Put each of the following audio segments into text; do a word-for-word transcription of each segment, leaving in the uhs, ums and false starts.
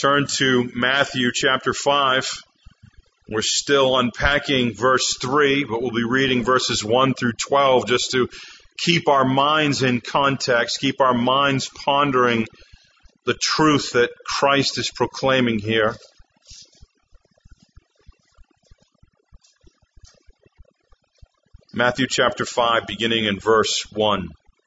Turn to Matthew chapter five. We're still unpacking verse three, but we'll be reading verses one through twelve just to keep our minds in context, keep our minds pondering the truth that Christ is proclaiming here. Matthew chapter five, beginning in verse one.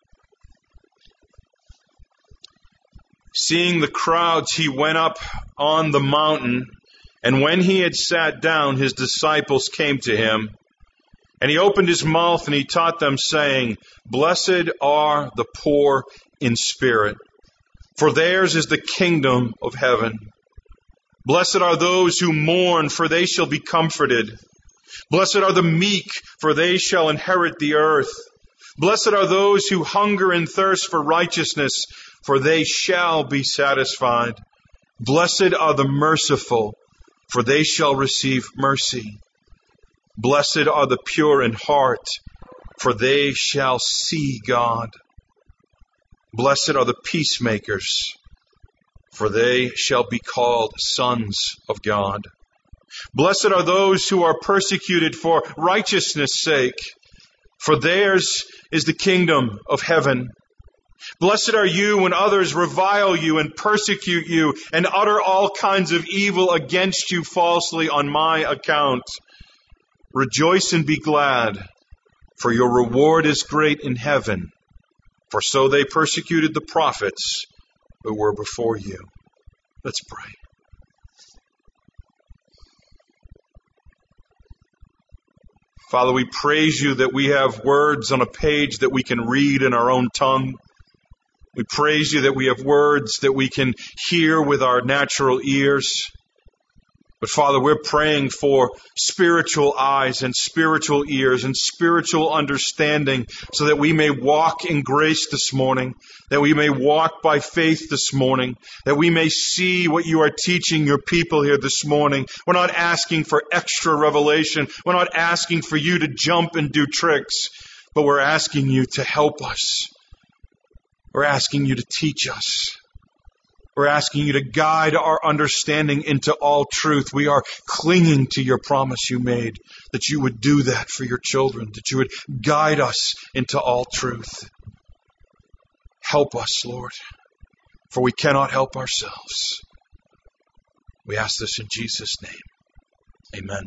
Seeing the crowds, he went up on the mountain, and when he had sat down, his disciples came to him. And he opened his mouth and he taught them, saying, Blessed are the poor in spirit, for theirs is the kingdom of heaven. Blessed are those who mourn, for they shall be comforted. Blessed are the meek, for they shall inherit the earth. Blessed are those who hunger and thirst for righteousness, for they shall be satisfied. Blessed are the merciful, for they shall receive mercy. Blessed are the pure in heart, for they shall see God. Blessed are the peacemakers, for they shall be called sons of God. Blessed are those who are persecuted for righteousness' sake, for theirs is the kingdom of heaven. Blessed are you when others revile you and persecute you and utter all kinds of evil against you falsely on my account. Rejoice and be glad, for your reward is great in heaven, for so they persecuted the prophets who were before you. Let's pray. Father, we praise you that we have words on a page that we can read in our own tongue. We praise you that we have words that we can hear with our natural ears. But Father, we're praying for spiritual eyes and spiritual ears and spiritual understanding so that we may walk in grace this morning, that we may walk by faith this morning, that we may see what you are teaching your people here this morning. We're not asking for extra revelation. We're not asking for you to jump and do tricks, but we're asking you to help us. We're asking you to teach us. We're asking you to guide our understanding into all truth. We are clinging to your promise you made, that you would do that for your children, that you would guide us into all truth. Help us, Lord, for we cannot help ourselves. We ask this in Jesus' name. Amen.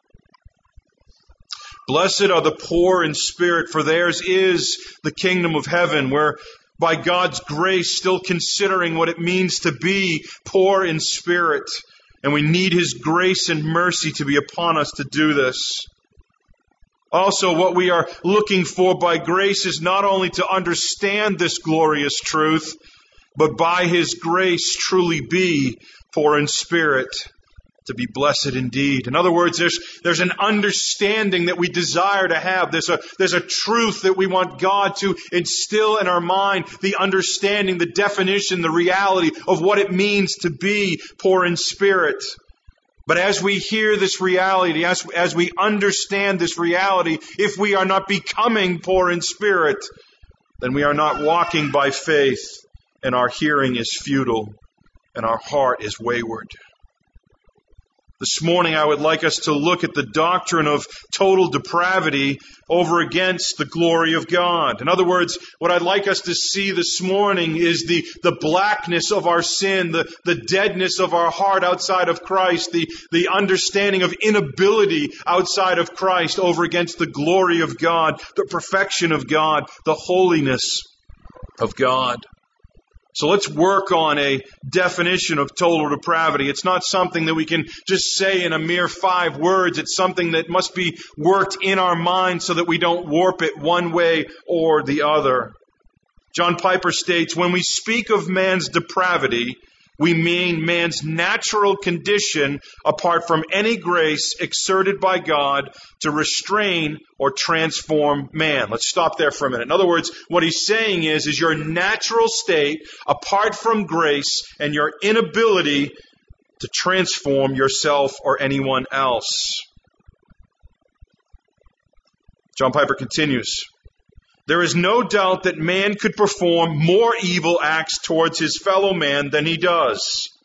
Blessed are the poor in spirit, for theirs is the kingdom of heaven. We're by God's grace, still considering what it means to be poor in spirit. And we need His grace and mercy to be upon us to do this. Also, what we are looking for by grace is not only to understand this glorious truth, but by His grace truly be poor in spirit, to be blessed indeed. In other words, there's there's an understanding that we desire to have. There's a there's a truth that we want God to instill in our mind, the understanding, the definition, the reality of what it means to be poor in spirit. But as we hear this reality, as, as we understand this reality, if we are not becoming poor in spirit, then we are not walking by faith, and our hearing is futile, and our heart is wayward. This morning, I would like us to look at the doctrine of total depravity over against the glory of God. In other words, what I'd like us to see this morning is the, the blackness of our sin, the, the deadness of our heart outside of Christ, the, the understanding of inability outside of Christ over against the glory of God, the perfection of God, the holiness of God. So let's work on a definition of total depravity. It's not something that we can just say in a mere five words. It's something that must be worked in our mind so that we don't warp it one way or the other. John Piper states, when we speak of man's depravity, we mean man's natural condition apart from any grace exerted by God to restrain or transform man. Let's stop there for a minute. In other words, what he's saying is, is your natural state apart from grace and your inability to transform yourself or anyone else. John Piper continues, there is no doubt that man could perform more evil acts towards his fellow man than he does.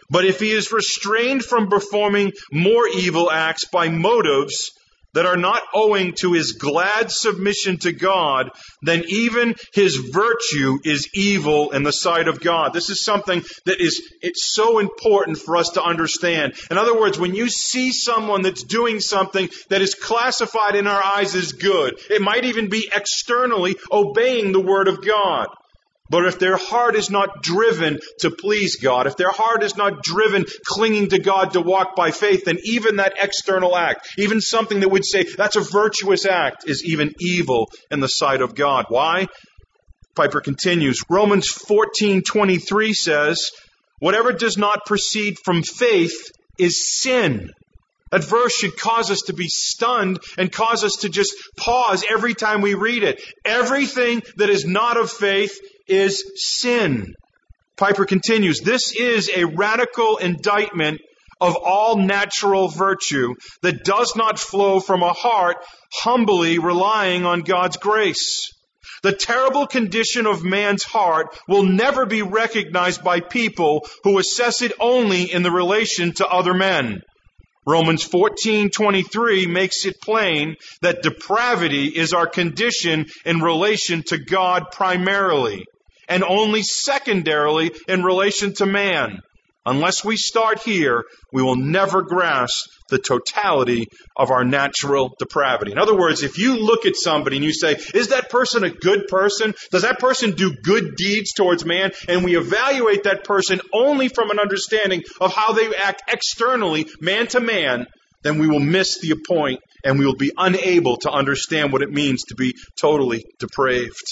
But if he is restrained from performing more evil acts by motives that are not owing to his glad submission to God, then even his virtue is evil in the sight of God. This is something that is it's so important for us to understand. In other words, when you see someone that's doing something that is classified in our eyes as good, it might even be externally obeying the word of God. But if their heart is not driven to please God, if their heart is not driven clinging to God to walk by faith, then even that external act, even something that would say that's a virtuous act, is even evil in the sight of God. Why? Piper continues. Romans fourteen twenty-three says, whatever does not proceed from faith is sin. That verse should cause us to be stunned and cause us to just pause every time we read it. Everything that is not of faith is sin. Piper continues, this is a radical indictment of all natural virtue that does not flow from a heart humbly relying on God's grace. The terrible condition of man's heart will never be recognized by people who assess it only in the relation to other men. Romans fourteen twenty-three makes it plain that depravity is our condition in relation to God primarily, and only secondarily in relation to man. Unless we start here, we will never grasp the totality of our natural depravity. In other words, if you look at somebody and you say, is that person a good person? Does that person do good deeds towards man? And we evaluate that person only from an understanding of how they act externally, man to man, then we will miss the point and we will be unable to understand what it means to be totally depraved.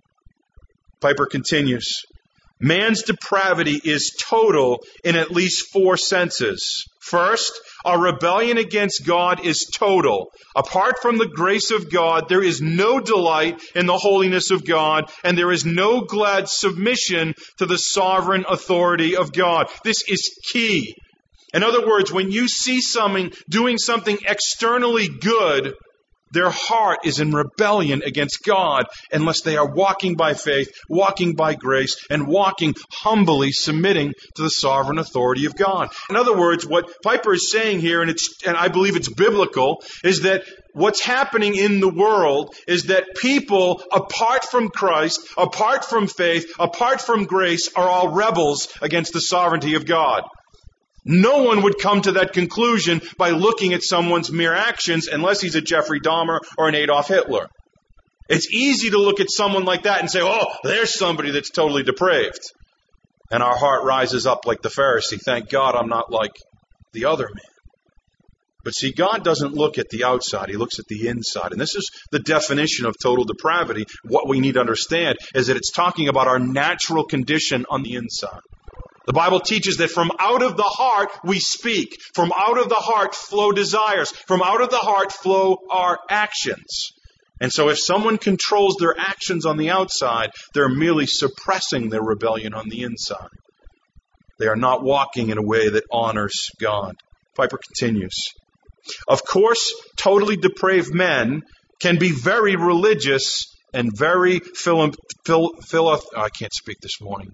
Piper continues, man's depravity is total in at least four senses. First, our rebellion against God is total. Apart from the grace of God, there is no delight in the holiness of God, and there is no glad submission to the sovereign authority of God. This is key. In other words, when you see someone doing something externally good, their heart is in rebellion against God unless they are walking by faith, walking by grace, and walking humbly, submitting to the sovereign authority of God. In other words, what Piper is saying here, and it's and I believe it's biblical, is that what's happening in the world is that people, apart from Christ, apart from faith, apart from grace, are all rebels against the sovereignty of God. No one would come to that conclusion by looking at someone's mere actions unless he's a Jeffrey Dahmer or an Adolf Hitler. It's easy to look at someone like that and say, oh, there's somebody that's totally depraved. And our heart rises up like the Pharisee. Thank God I'm not like the other man. But see, God doesn't look at the outside. He looks at the inside. And this is the definition of total depravity. What we need to understand is that it's talking about our natural condition on the inside. The Bible teaches that from out of the heart we speak. From out of the heart flow desires. From out of the heart flow our actions. And so if someone controls their actions on the outside, they're merely suppressing their rebellion on the inside. They are not walking in a way that honors God. Piper continues. Of course, totally depraved men can be very religious and very philo... Phil, philo, oh, I can't speak this morning.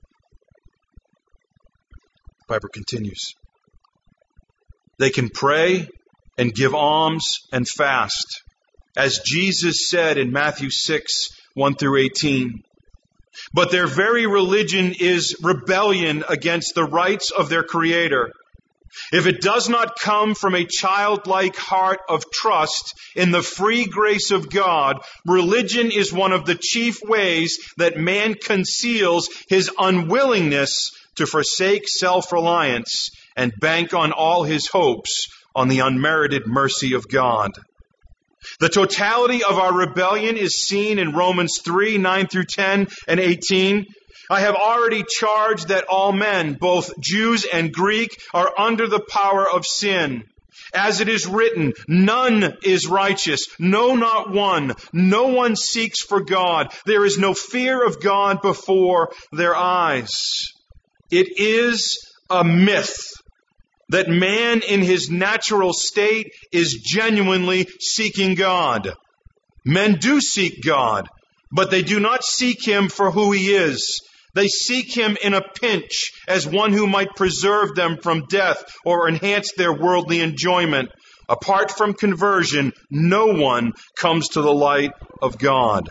Piper continues. They can pray and give alms and fast, as Jesus said in Matthew six, one through eighteen. But their very religion is rebellion against the rights of their Creator. If it does not come from a childlike heart of trust in the free grace of God, religion is one of the chief ways that man conceals his unwillingness to forsake self-reliance and bank on all his hopes on the unmerited mercy of God. The totality of our rebellion is seen in Romans three, nine through ten and eighteen. I have already charged that all men, both Jews and Greek, are under the power of sin. As it is written, none is righteous, no, not one. No one seeks for God. There is no fear of God before their eyes. It is a myth that man in his natural state is genuinely seeking God. Men do seek God, but they do not seek Him for who He is. They seek him in a pinch as one who might preserve them from death or enhance their worldly enjoyment. Apart from conversion, no one comes to the light of God.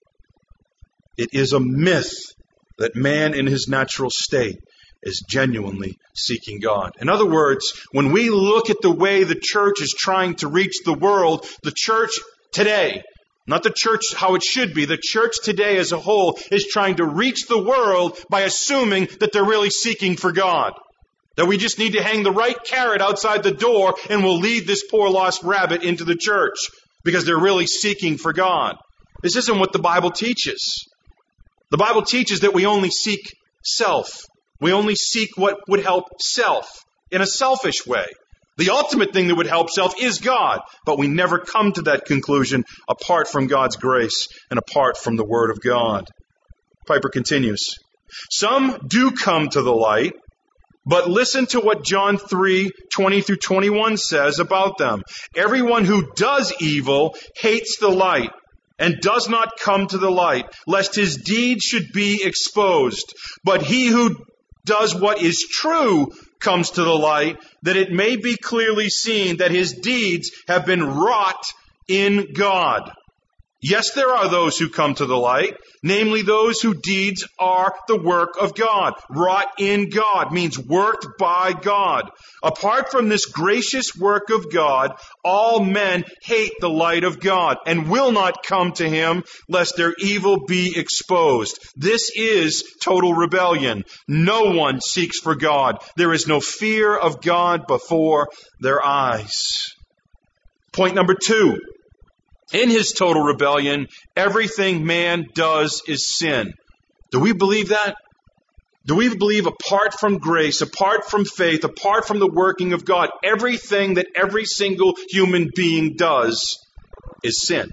It is a myth that man in his natural state is genuinely seeking God. In other words, when we look at the way the church is trying to reach the world, the church today, not the church how it should be, the church today as a whole is trying to reach the world by assuming that they're really seeking for God. That we just need to hang the right carrot outside the door and we'll lead this poor lost rabbit into the church because they're really seeking for God. This isn't what the Bible teaches. The Bible teaches that we only seek self. We only seek what would help self in a selfish way. The ultimate thing that would help self is God, but we never come to that conclusion apart from God's grace and apart from the Word of God. Piper continues, some do come to the light, but listen to what John three, twenty through twenty-one says about them. Everyone who does evil hates the light and does not come to the light, lest his deeds should be exposed. But he who does what is true comes to the light, that it may be clearly seen that his deeds have been wrought in God. Yes, there are those who come to the light, namely those whose deeds are the work of God. Wrought in God means worked by God. Apart from this gracious work of God, all men hate the light of God and will not come to him lest their evil be exposed. This is total rebellion. No one seeks for God. There is no fear of God before their eyes. Point number two. In his total rebellion, everything man does is sin. Do we believe that? Do we believe apart from grace, apart from faith, apart from the working of God, everything that every single human being does is sin?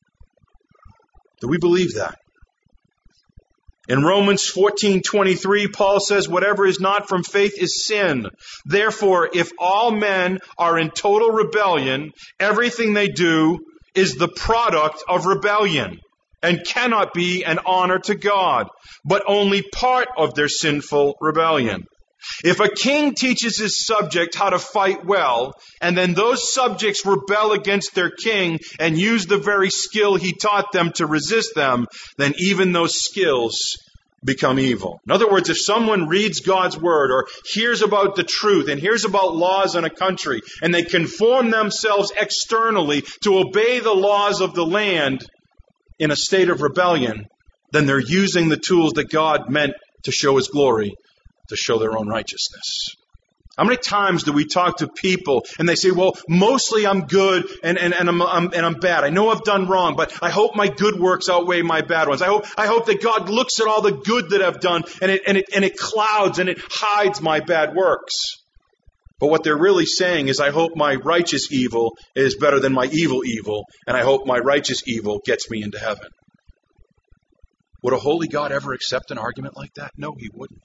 Do we believe that? In Romans fourteen twenty-three, Paul says, whatever is not from faith is sin. Therefore, if all men are in total rebellion, everything they do is the product of rebellion and cannot be an honor to God, but only part of their sinful rebellion. If a king teaches his subject how to fight well, and then those subjects rebel against their king and use the very skill he taught them to resist them, then even those skills become evil. In other words, if someone reads God's word or hears about the truth and hears about laws in a country and they conform themselves externally to obey the laws of the land in a state of rebellion, then they're using the tools that God meant to show his glory to show their own righteousness. How many times do we talk to people and they say, well, mostly I'm good and, and, and, I'm, I'm, and I'm bad. I know I've done wrong, but I hope my good works outweigh my bad ones. I hope, I hope that God looks at all the good that I've done and it, and it, and it clouds and it hides my bad works. But what they're really saying is, I hope my righteous evil is better than my evil evil, and I hope my righteous evil gets me into heaven. Would a holy God ever accept an argument like that? No, he wouldn't.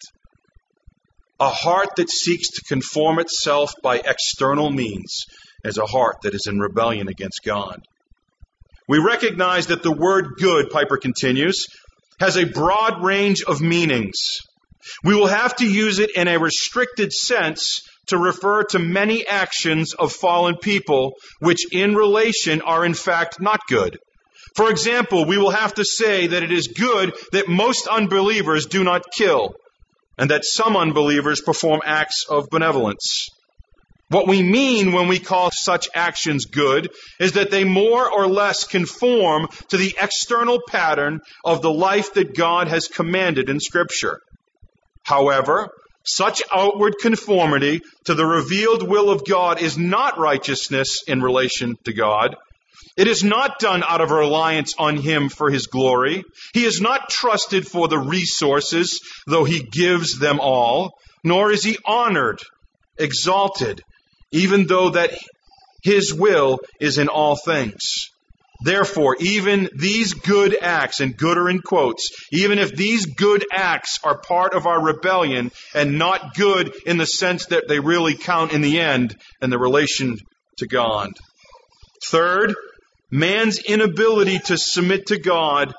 A heart that seeks to conform itself by external means is a heart that is in rebellion against God. We recognize that the word good, Piper continues, has a broad range of meanings. We will have to use it in a restricted sense to refer to many actions of fallen people, which in relation are in fact not good. For example, we will have to say that it is good that most unbelievers do not kill, and that some unbelievers perform acts of benevolence. What we mean when we call such actions good is that they more or less conform to the external pattern of the life that God has commanded in Scripture. However, such outward conformity to the revealed will of God is not righteousness in relation to God. It is not done out of reliance on him for his glory. He is not trusted for the resources, though he gives them all, nor is he honored, exalted, even though that his will is in all things. Therefore, even these good acts, and good are in quotes, even if these good acts are part of our rebellion and not good in the sense that they really count in the end in the relation to God. Third, man's inability to submit to God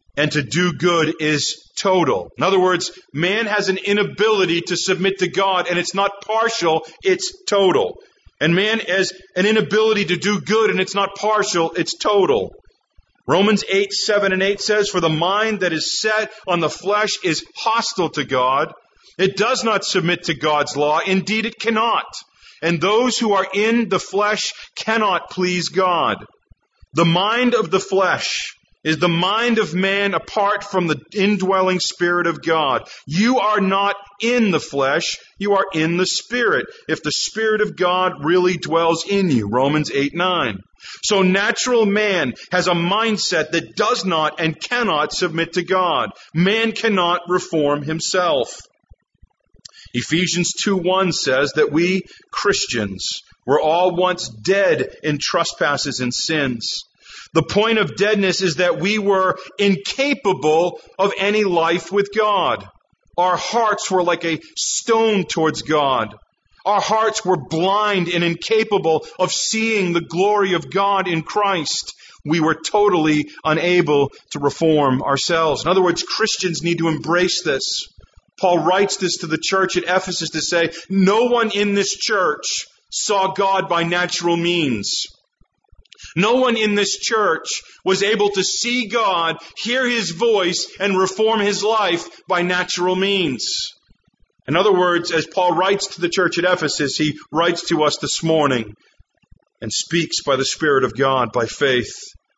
and to do good is total. In other words, man has an inability to submit to God, and it's not partial, it's total. And man has an inability to do good, and it's not partial, it's total. Romans eight, seven and eight says, "For the mind that is set on the flesh is hostile to God. It does not submit to God's law. Indeed, it cannot. And those who are in the flesh cannot please God." The mind of the flesh is the mind of man apart from the indwelling Spirit of God. You are not in the flesh, you are in the Spirit, if the Spirit of God really dwells in you. Romans eight, nine. So natural man has a mindset that does not and cannot submit to God. Man cannot reform himself. Ephesians two, one says that we Christians were all once dead in trespasses and sins. The point of deadness is that we were incapable of any life with God. Our hearts were like a stone towards God. Our hearts were blind and incapable of seeing the glory of God in Christ. We were totally unable to reform ourselves. In other words, Christians need to embrace this. Paul writes this to the church at Ephesus to say, no one in this church saw God by natural means. No one in this church was able to see God, hear His voice, and reform his life by natural means. In other words, as Paul writes to the church at Ephesus, he writes to us this morning and speaks by the Spirit of God by faith.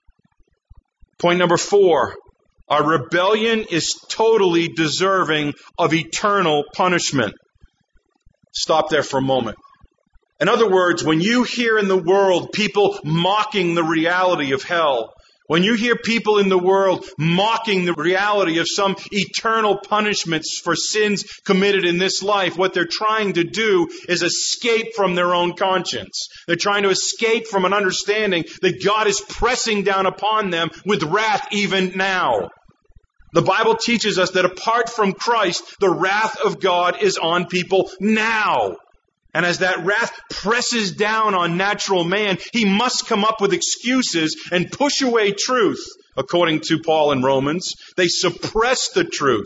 Point number four, our rebellion is totally deserving of eternal punishment. Stop there for a moment. In other words, when you hear in the world people mocking the reality of hell, when you hear people in the world mocking the reality of some eternal punishments for sins committed in this life, what they're trying to do is escape from their own conscience. They're trying to escape from an understanding that God is pressing down upon them with wrath even now. The Bible teaches us that apart from Christ, the wrath of God is on people now. And as that wrath presses down on natural man, he must come up with excuses and push away truth. According to Paul in Romans, they suppress the truth.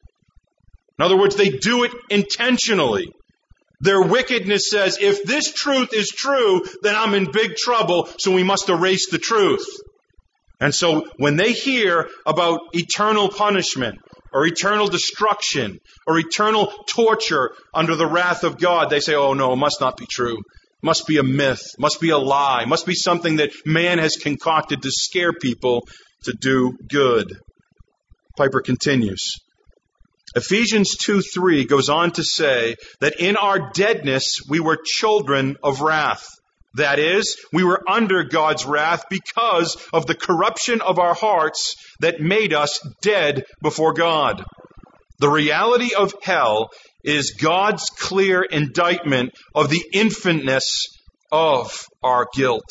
In other words, they do it intentionally. Their wickedness says, if this truth is true, then I'm in big trouble, so we must erase the truth. And so when they hear about eternal punishment, or eternal destruction, or eternal torture under the wrath of God, they say, oh no, it must not be true. Must be a myth, must be a lie, must be something that man has concocted to scare people to do good. Piper continues. Ephesians two three goes on to say that in our deadness we were children of wrath. That is, we were under God's wrath because of the corruption of our hearts that made us dead before God. The reality of hell is God's clear indictment of the infiniteness of our guilt.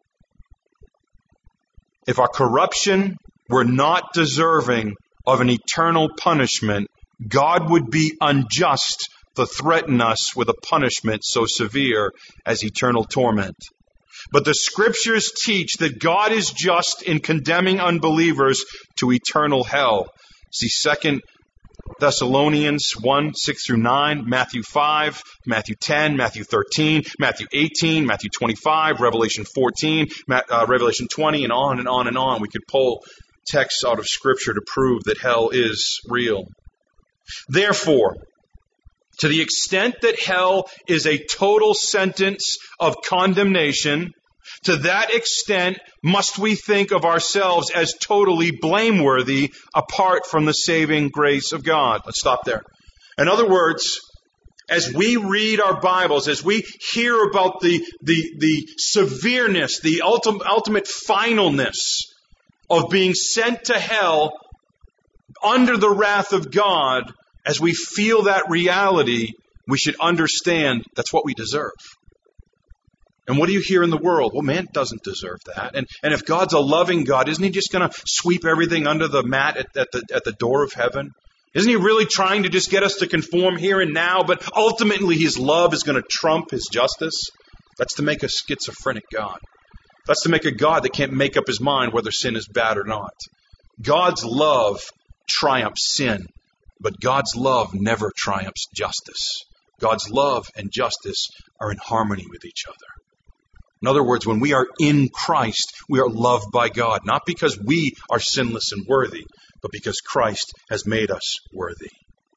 If our corruption were not deserving of an eternal punishment, God would be unjust to threaten us with a punishment so severe as eternal torment. But the Scriptures teach that God is just in condemning unbelievers to eternal hell. See Second Thessalonians one, six through nine, Matthew five, Matthew ten, Matthew thirteen, Matthew eighteen, Matthew twenty-five, Revelation fourteen, uh, Revelation twenty, and on and on and on. We could pull texts out of Scripture to prove that hell is real. Therefore, to the extent that hell is a total sentence of condemnation, to that extent must we think of ourselves as totally blameworthy apart from the saving grace of God. Let's stop there. In other words, as we read our Bibles, as we hear about the, the, the severeness, the ultimate, ultimate finalness of being sent to hell under the wrath of God, as we feel that reality, we should understand that's what we deserve. And what do you hear in the world? Well, man doesn't deserve that. And and if God's a loving God, isn't He just going to sweep everything under the mat at, at the at the door of heaven? Isn't He really trying to just get us to conform here and now? But ultimately, His love is going to trump His justice. That's to make a schizophrenic God. That's to make a God that can't make up His mind whether sin is bad or not. God's love triumphs sin, but God's love never triumphs justice. God's love and justice are in harmony with each other. In other words, when we are in Christ, we are loved by God, not because we are sinless and worthy, but because Christ has made us worthy.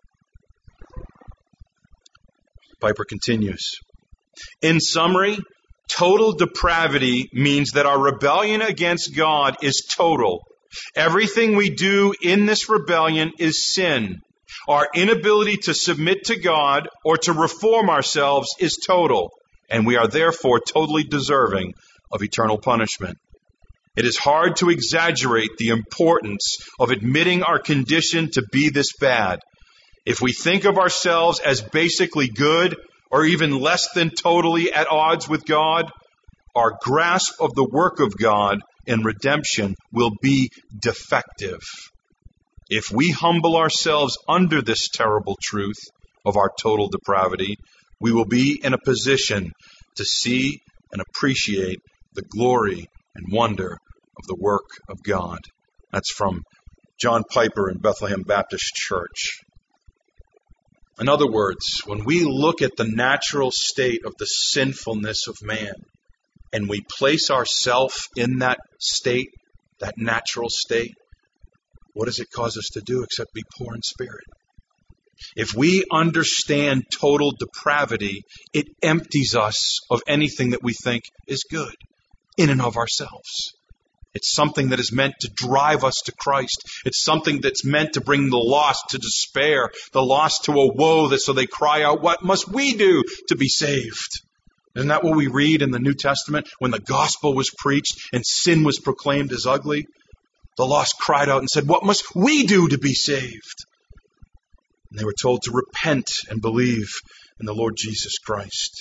Piper continues. In summary, total depravity means that our rebellion against God is total. Everything we do in this rebellion is sin. Our inability to submit to God or to reform ourselves is total, and we are therefore totally deserving of eternal punishment. It is hard to exaggerate the importance of admitting our condition to be this bad. If we think of ourselves as basically good or even less than totally at odds with God, our grasp of the work of God in redemption will be defective. If we humble ourselves under this terrible truth of our total depravity, we will be in a position to see and appreciate the glory and wonder of the work of God. That's from John Piper in Bethlehem Baptist Church. In other words, when we look at the natural state of the sinfulness of man, and we place ourselves in that state, that natural state, what does it cause us to do except be poor in spirit? If we understand total depravity, it empties us of anything that we think is good in and of ourselves. It's something that is meant to drive us to Christ. It's something that's meant to bring the lost to despair, the lost to a woe, that so they cry out, what must we do to be saved? Isn't that what we read in the New Testament? When the gospel was preached and sin was proclaimed as ugly, the lost cried out and said, what must we do to be saved? And they were told to repent and believe in the Lord Jesus Christ.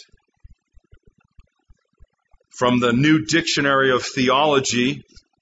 From the New Dictionary of Theology,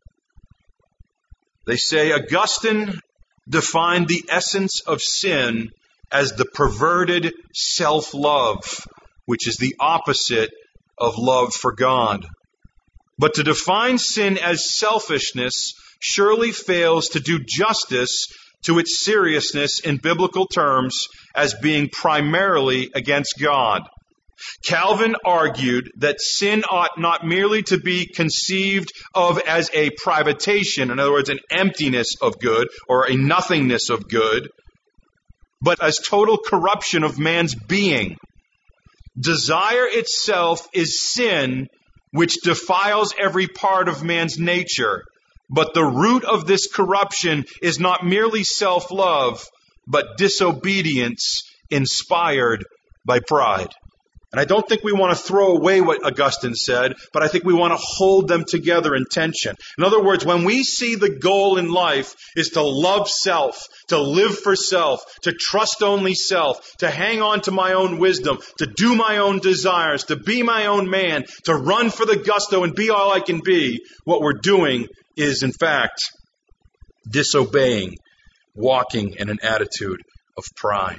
they say Augustine defined the essence of sin as the perverted self-love, which is the opposite of love for God. But to define sin as selfishness surely fails to do justice to its seriousness in biblical terms as being primarily against God. Calvin argued that sin ought not merely to be conceived of as a privatation, in other words, an emptiness of good or a nothingness of good, but as total corruption of man's being. Desire itself is sin, which defiles every part of man's nature. But the root of this corruption is not merely self-love, but disobedience inspired by pride. And I don't think we want to throw away what Augustine said, but I think we want to hold them together in tension. In other words, when we see the goal in life is to love self, to live for self, to trust only self, to hang on to my own wisdom, to do my own desires, to be my own man, to run for the gusto and be all I can be, what we're doing is, in fact, disobeying, walking in an attitude of pride.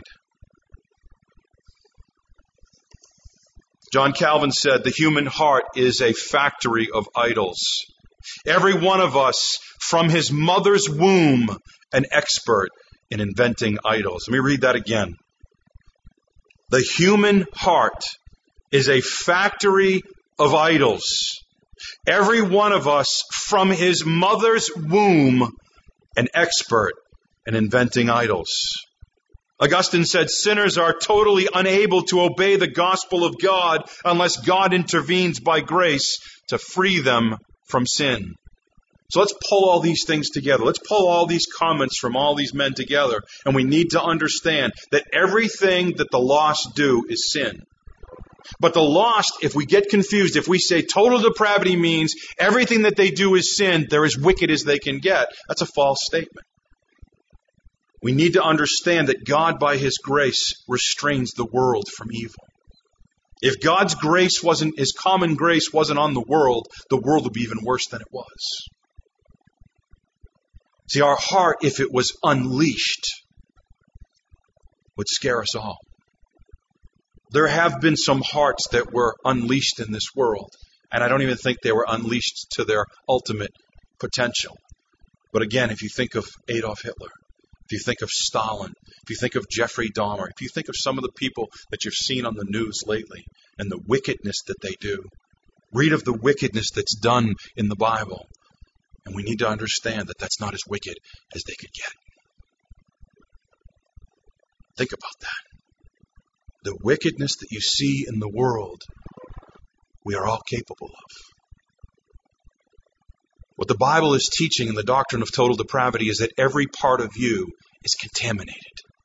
John Calvin said, the human heart is a factory of idols. Every one of us, from his mother's womb, an expert in inventing idols. Let me read that again. The human heart is a factory of idols. Every one of us, from his mother's womb, an expert in inventing idols. Augustine said sinners are totally unable to obey the gospel of God unless God intervenes by grace to free them from sin. So let's pull all these things together. Let's pull all these comments from all these men together. And we need to understand that everything that the lost do is sin. But the lost, if we get confused, if we say total depravity means everything that they do is sin, they're as wicked as they can get, that's a false statement. We need to understand that God, by His grace, restrains the world from evil. If God's grace wasn't, His common grace wasn't on the world, the world would be even worse than it was. See, our heart, if it was unleashed, would scare us all. There have been some hearts that were unleashed in this world, and I don't even think they were unleashed to their ultimate potential. But again, if you think of Adolf Hitler, if you think of Stalin, if you think of Jeffrey Dahmer, if you think of some of the people that you've seen on the news lately and the wickedness that they do, read of the wickedness that's done in the Bible. And we need to understand that that's not as wicked as they could get. Think about that. The wickedness that you see in the world, we are all capable of. What the Bible is teaching in the doctrine of total depravity is that every part of you is contaminated.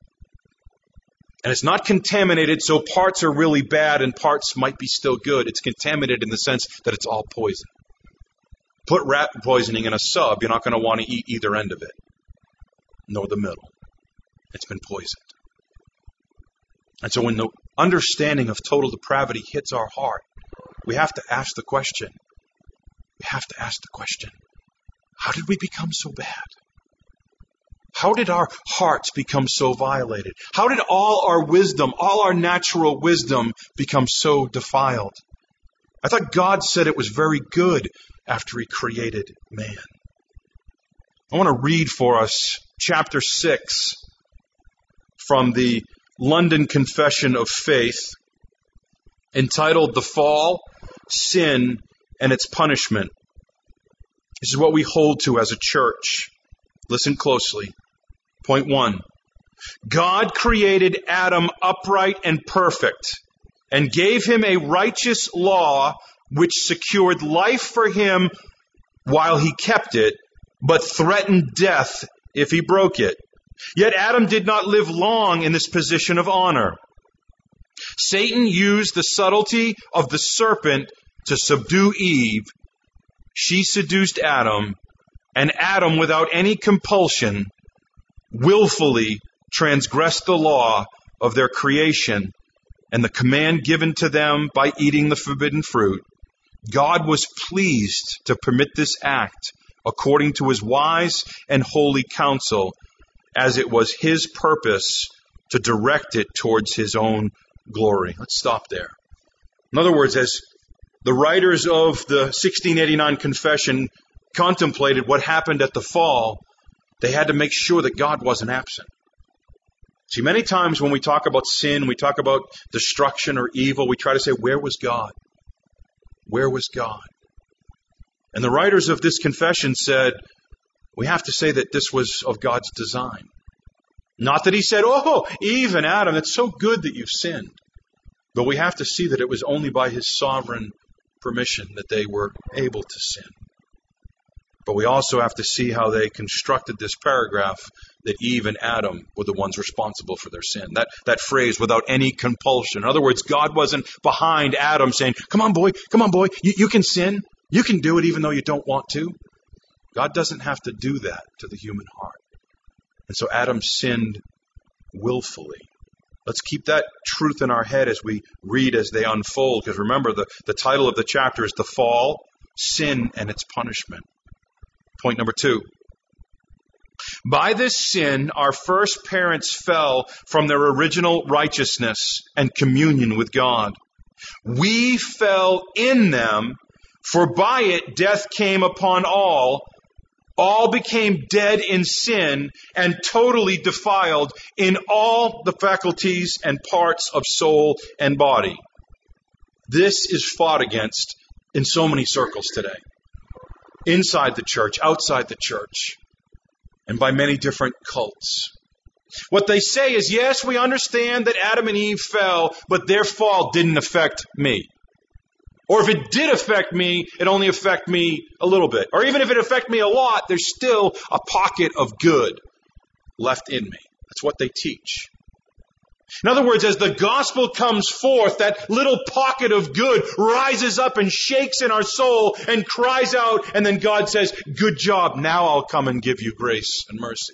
And it's not contaminated so parts are really bad and parts might be still good. It's contaminated in the sense that it's all poison. Put rat poisoning in a sub, you're not going to want to eat either end of it, nor the middle. It's been poisoned. And so when the understanding of total depravity hits our heart, we have to ask the question, we have to ask the question, how did we become so bad? How did our hearts become so violated? How did all our wisdom, all our natural wisdom become so defiled? I thought God said it was very good after He created man. I want to read for us chapter six from the London Confession of Faith, entitled The Fall, Sin, and Its Punishment. This is what we hold to as a church. Listen closely. Point one. God created Adam upright and perfect and gave him a righteous law which secured life for him while he kept it, but threatened death if he broke it. Yet Adam did not live long in this position of honor. Satan used the subtlety of the serpent to subdue Eve. She seduced Adam, and Adam, without any compulsion, willfully transgressed the law of their creation and the command given to them by eating the forbidden fruit. God was pleased to permit this act according to His wise and holy counsel, as it was His purpose to direct it towards His own glory. Let's stop there. In other words, as the writers of the sixteen eighty-nine Confession contemplated what happened at the fall, they had to make sure that God wasn't absent. See, many times when we talk about sin, we talk about destruction or evil, we try to say, where was God? Where was God? And the writers of this confession said, we have to say that this was of God's design. Not that He said, oh, Eve and Adam, it's so good that you've sinned. But we have to see that it was only by His sovereign permission that they were able to sin. But we also have to see how they constructed this paragraph that Eve and Adam were the ones responsible for their sin. That, that phrase, without any compulsion. In other words, God wasn't behind Adam saying, come on, boy, come on, boy, you, you can sin. You can do it even though you don't want to. God doesn't have to do that to the human heart. And so Adam sinned willfully. Let's keep that truth in our head as we read as they unfold. Because remember, the, the title of the chapter is The Fall, Sin, and Its Punishment. Point number two. By this sin, our first parents fell from their original righteousness and communion with God. We fell in them, for by it death came upon all. All became dead in sin and totally defiled in all the faculties and parts of soul and body. This is fought against in so many circles today. Inside the church, outside the church, and by many different cults. What they say is, yes, we understand that Adam and Eve fell, but their fall didn't affect me. Or if it did affect me, it only affected me a little bit. Or even if it affected me a lot, there's still a pocket of good left in me. That's what they teach. In other words, as the gospel comes forth, that little pocket of good rises up and shakes in our soul and cries out, and then God says, good job, now I'll come and give you grace and mercy.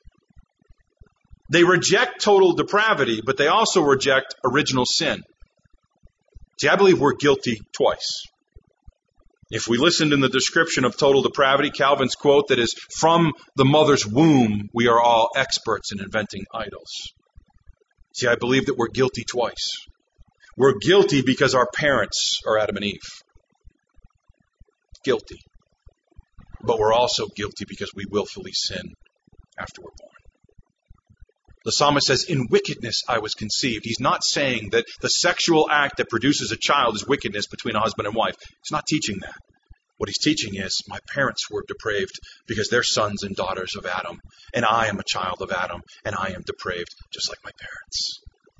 They reject total depravity, but they also reject original sin. See, I believe we're guilty twice. If we listened in the description of total depravity, Calvin's quote that is, from the mother's womb, we are all experts in inventing idols. See, I believe that we're guilty twice. We're guilty because our parents are Adam and Eve. Guilty. but we're also guilty because we willfully sin after we're born. The psalmist says, in wickedness I was conceived. He's not saying that the sexual act that produces a child is wickedness between a husband and wife. He's not teaching that. What he's teaching is, my parents were depraved because they're sons and daughters of Adam, and I am a child of Adam, and I am depraved just like my parents.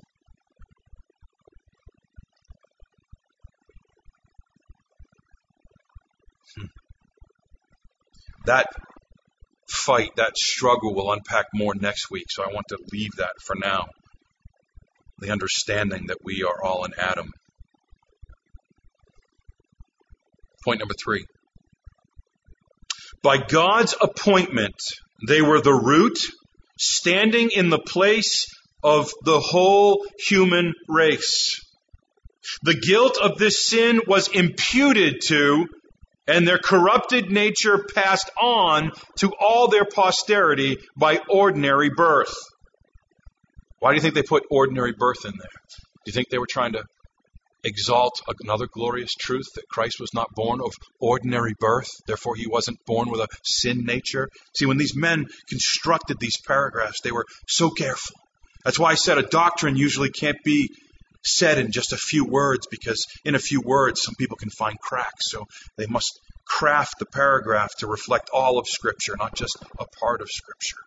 Hmm. That fight, that struggle, we'll unpack more next week, so I want to leave that for now. The understanding that we are all in Adam. Point number three. By God's appointment, they were the root, standing in the place of the whole human race. The guilt of this sin was imputed to, and their corrupted nature passed on to all their posterity by ordinary birth. Why do you think they put ordinary birth in there? Do you think they were trying to exalt another glorious truth that Christ was not born of ordinary birth, therefore he wasn't born with a sin nature? See, when these men constructed these paragraphs, they were so careful. That's why I said a doctrine usually can't be said in just a few words, because in a few words some people can find cracks. So they must craft the paragraph to reflect all of Scripture, not just a part of Scripture.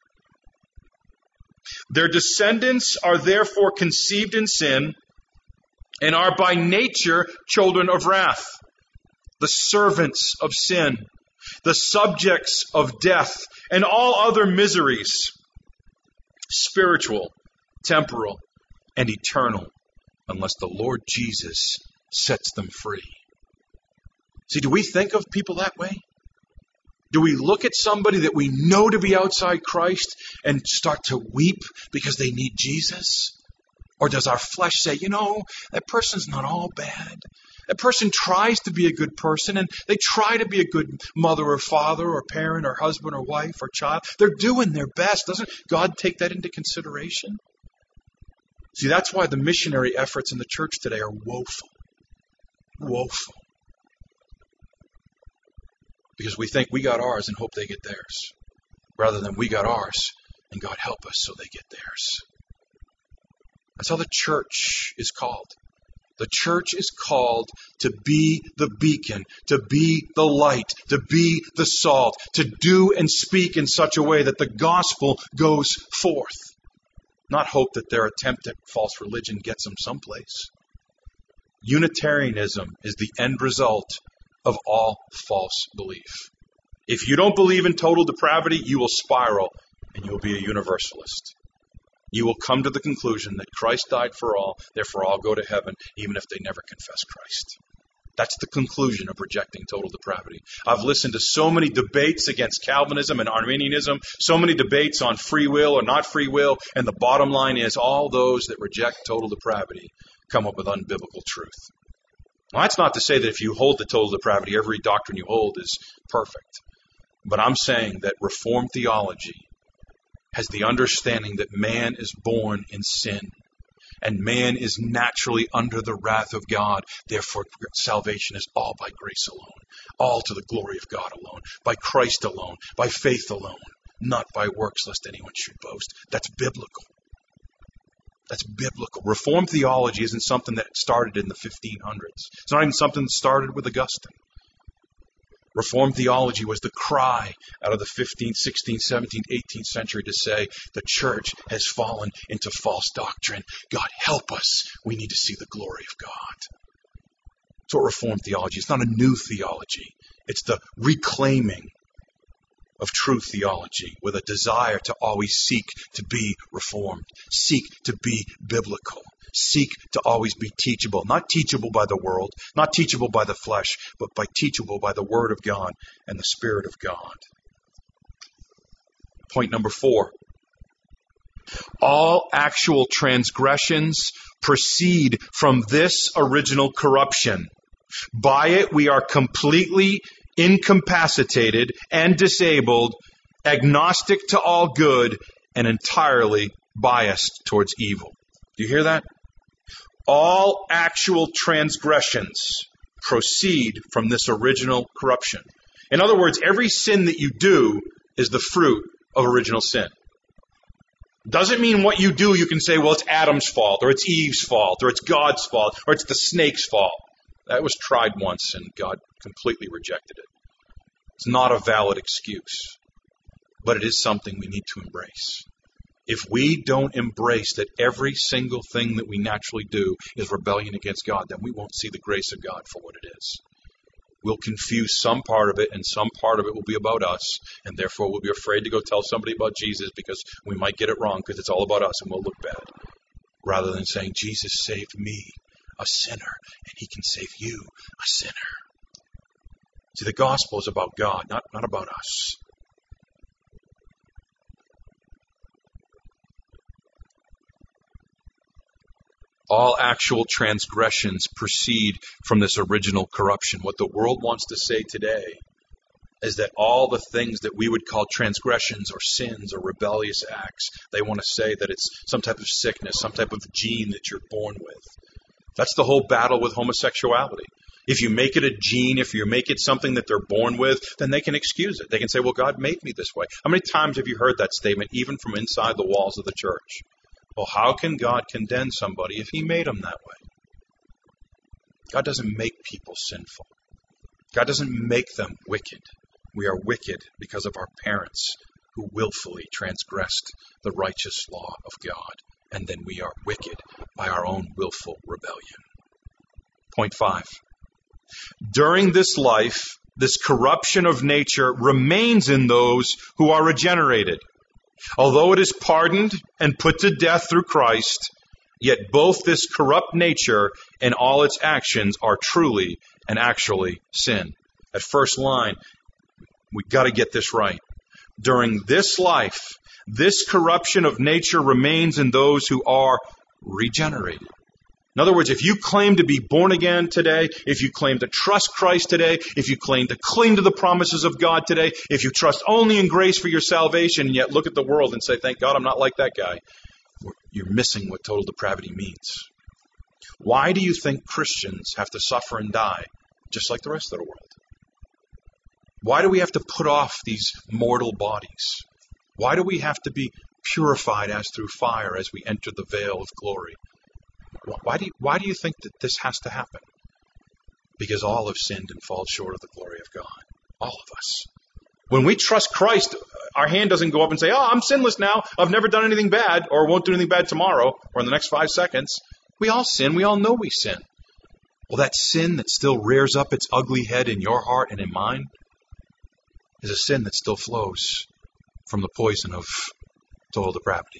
Their descendants are therefore conceived in sin and are by nature children of wrath, the servants of sin, the subjects of death, and all other miseries, spiritual, temporal, and eternal, unless the Lord Jesus sets them free. See, do we think of people that way? Do we look at somebody that we know to be outside Christ and start to weep because they need Jesus? Or does our flesh say, you know, that person's not all bad. That person tries to be a good person, and they try to be a good mother or father or parent or husband or wife or child. They're doing their best. Doesn't God take that into consideration? See, that's why the missionary efforts in the church today are woeful. Woeful. Because we think we got ours and hope they get theirs, rather than we got ours and God help us so they get theirs. That's how the church is called. The church is called to be the beacon, to be the light, to be the salt, to do and speak in such a way that the gospel goes forth. Not hope that their attempt at false religion gets them someplace. Unitarianism is the end result of all false belief. If you don't believe in total depravity, you will spiral and you will be a universalist. You will come to the conclusion that Christ died for all, therefore all go to heaven, even if they never confess Christ. That's the conclusion of rejecting total depravity. I've listened to so many debates against Calvinism and Arminianism, so many debates on free will or not free will, and the bottom line is all those that reject total depravity come up with unbiblical truth. Well, that's not to say that if you hold to total depravity, every doctrine you hold is perfect. But I'm saying that Reformed theology has the understanding that man is born in sin, and man is naturally under the wrath of God. Therefore, salvation is all by grace alone, all to the glory of God alone, by Christ alone, by faith alone, not by works, lest anyone should boast. That's biblical. That's biblical. Reformed theology isn't something that started in the fifteen hundreds. It's not even something that started with Augustine. Reformed theology was the cry out of the fifteenth, sixteenth, seventeenth, eighteenth century to say the church has fallen into false doctrine. God help us. We need to see the glory of God. That's what Reformed theology is. It's not a new theology. It's the reclaiming of true theology with a desire to always seek to be reformed, seek to be biblical, seek to always be teachable. Not teachable by the world, not teachable by the flesh, but by teachable by the Word of God and the Spirit of God. Point number four. All actual transgressions proceed from this original corruption. By it we are completely incapacitated and disabled, agnostic to all good, and entirely biased towards evil. Do you hear that? All actual transgressions proceed from this original corruption. In other words, every sin that you do is the fruit of original sin. Doesn't mean what you do, you can say, well, it's Adam's fault, or it's Eve's fault, or it's God's fault, or it's the snake's fault. That was tried once, and God completely rejected it. It's not a valid excuse, but it is something we need to embrace. If we don't embrace that every single thing that we naturally do is rebellion against God, then we won't see the grace of God for what it is. We'll confuse some part of it, and some part of it will be about us, and therefore we'll be afraid to go tell somebody about Jesus because we might get it wrong because it's all about us and we'll look bad. Rather than saying, Jesus saved me, a sinner, and he can save you, a sinner. See, the gospel is about God, not, not about us. All actual transgressions proceed from this original corruption. What the world wants to say today is that all the things that we would call transgressions or sins or rebellious acts, they want to say that it's some type of sickness, some type of gene that you're born with. That's the whole battle with homosexuality. If you make it a gene, if you make it something that they're born with, then they can excuse it. They can say, well, God made me this way. How many times have you heard that statement, even from inside the walls of the church? Well, how can God condemn somebody if he made them that way? God doesn't make people sinful. God doesn't make them wicked. We are wicked because of our parents who willfully transgressed the righteous law of God. And then we are wicked by our own willful rebellion. Point five. During this life, this corruption of nature remains in those who are regenerated. Although it is pardoned and put to death through Christ, yet both this corrupt nature and all its actions are truly and actually sin. At first line, we've got to get this right. During this life, this corruption of nature remains in those who are regenerated. In other words, if you claim to be born again today, if you claim to trust Christ today, if you claim to cling to the promises of God today, if you trust only in grace for your salvation, and yet look at the world and say, thank God I'm not like that guy, you're missing what total depravity means. Why do you think Christians have to suffer and die just like the rest of the world? Why do we have to put off these mortal bodies? Why do we have to be purified as through fire as we enter the veil of glory? Why do you, why do you think that this has to happen? Because all have sinned and fall short of the glory of God. All of us. When we trust Christ, our hand doesn't go up and say, oh, I'm sinless now. I've never done anything bad or won't do anything bad tomorrow or in the next five seconds. We all sin. We all know we sin. Well, that sin that still rears up its ugly head in your heart and in mine is a sin that still flows from the poison of total depravity.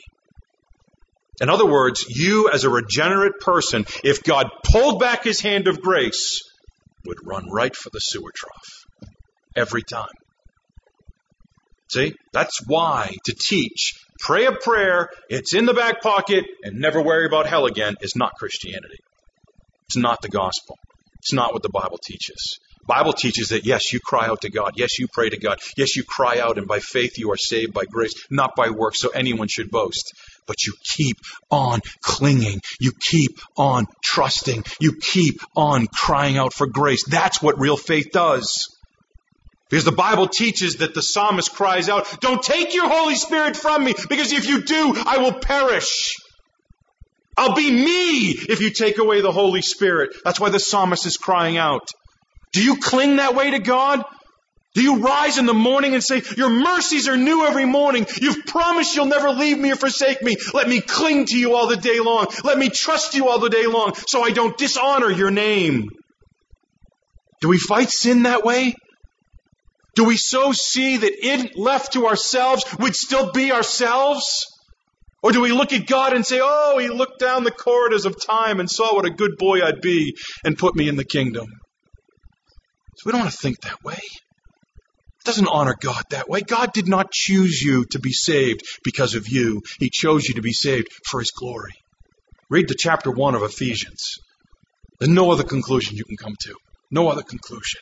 In other words, you as a regenerate person, if God pulled back his hand of grace, would run right for the sewer trough. Every time. See? That's why to teach, pray a prayer, it's in the back pocket, and never worry about hell again is not Christianity. It's not the gospel. It's not what the Bible teaches. The Bible teaches that, yes, you cry out to God. Yes, you pray to God. Yes, you cry out, and by faith you are saved by grace, not by works, so anyone should boast. But you keep on clinging. You keep on trusting. You keep on crying out for grace. That's what real faith does. Because the Bible teaches that the psalmist cries out, don't take your Holy Spirit from me, because if you do, I will perish. I'll be me if you take away the Holy Spirit. That's why the psalmist is crying out. Do you cling that way to God? Do you rise in the morning and say, your mercies are new every morning. You've promised you'll never leave me or forsake me. Let me cling to you all the day long. Let me trust you all the day long so I don't dishonor your name. Do we fight sin that way? Do we so see that it left to ourselves would still be ourselves? Or do we look at God and say, oh, he looked down the corridors of time and saw what a good boy I'd be and put me in the kingdom? So we don't want to think that way. It doesn't honor God that way. God did not choose you to be saved because of you. He chose you to be saved for his glory. Read the chapter one of Ephesians. There's no other conclusion you can come to. No other conclusion.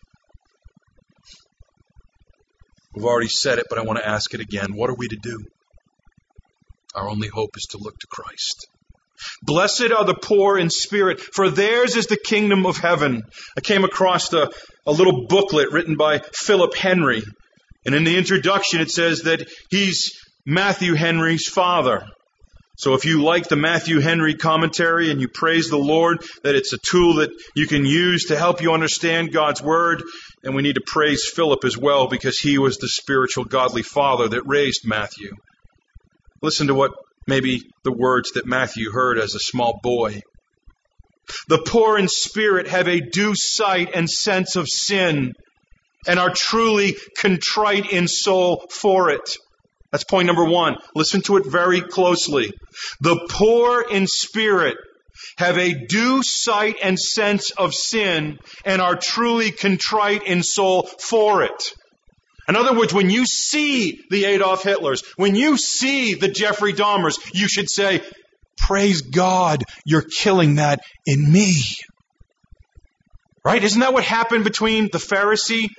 We've already said it, but I want to ask it again. What are we to do? Our only hope is to look to Christ. Blessed are the poor in spirit, for theirs is the kingdom of heaven. I came across the a little booklet written by Philip Henry. And in the introduction, it says that he's Matthew Henry's father. So if you like the Matthew Henry commentary and you praise the Lord that it's a tool that you can use to help you understand God's Word, and we need to praise Philip as well because he was the spiritual godly father that raised Matthew. Listen to what maybe the words that Matthew heard as a small boy. The poor in spirit have a due sight and sense of sin and are truly contrite in soul for it. That's point number one. Listen to it very closely. The poor in spirit have a due sight and sense of sin and are truly contrite in soul for it. In other words, when you see the Adolf Hitlers, when you see the Jeffrey Dahmers, you should say, praise God, you're killing that in me. Right? Isn't that what happened between the Pharisee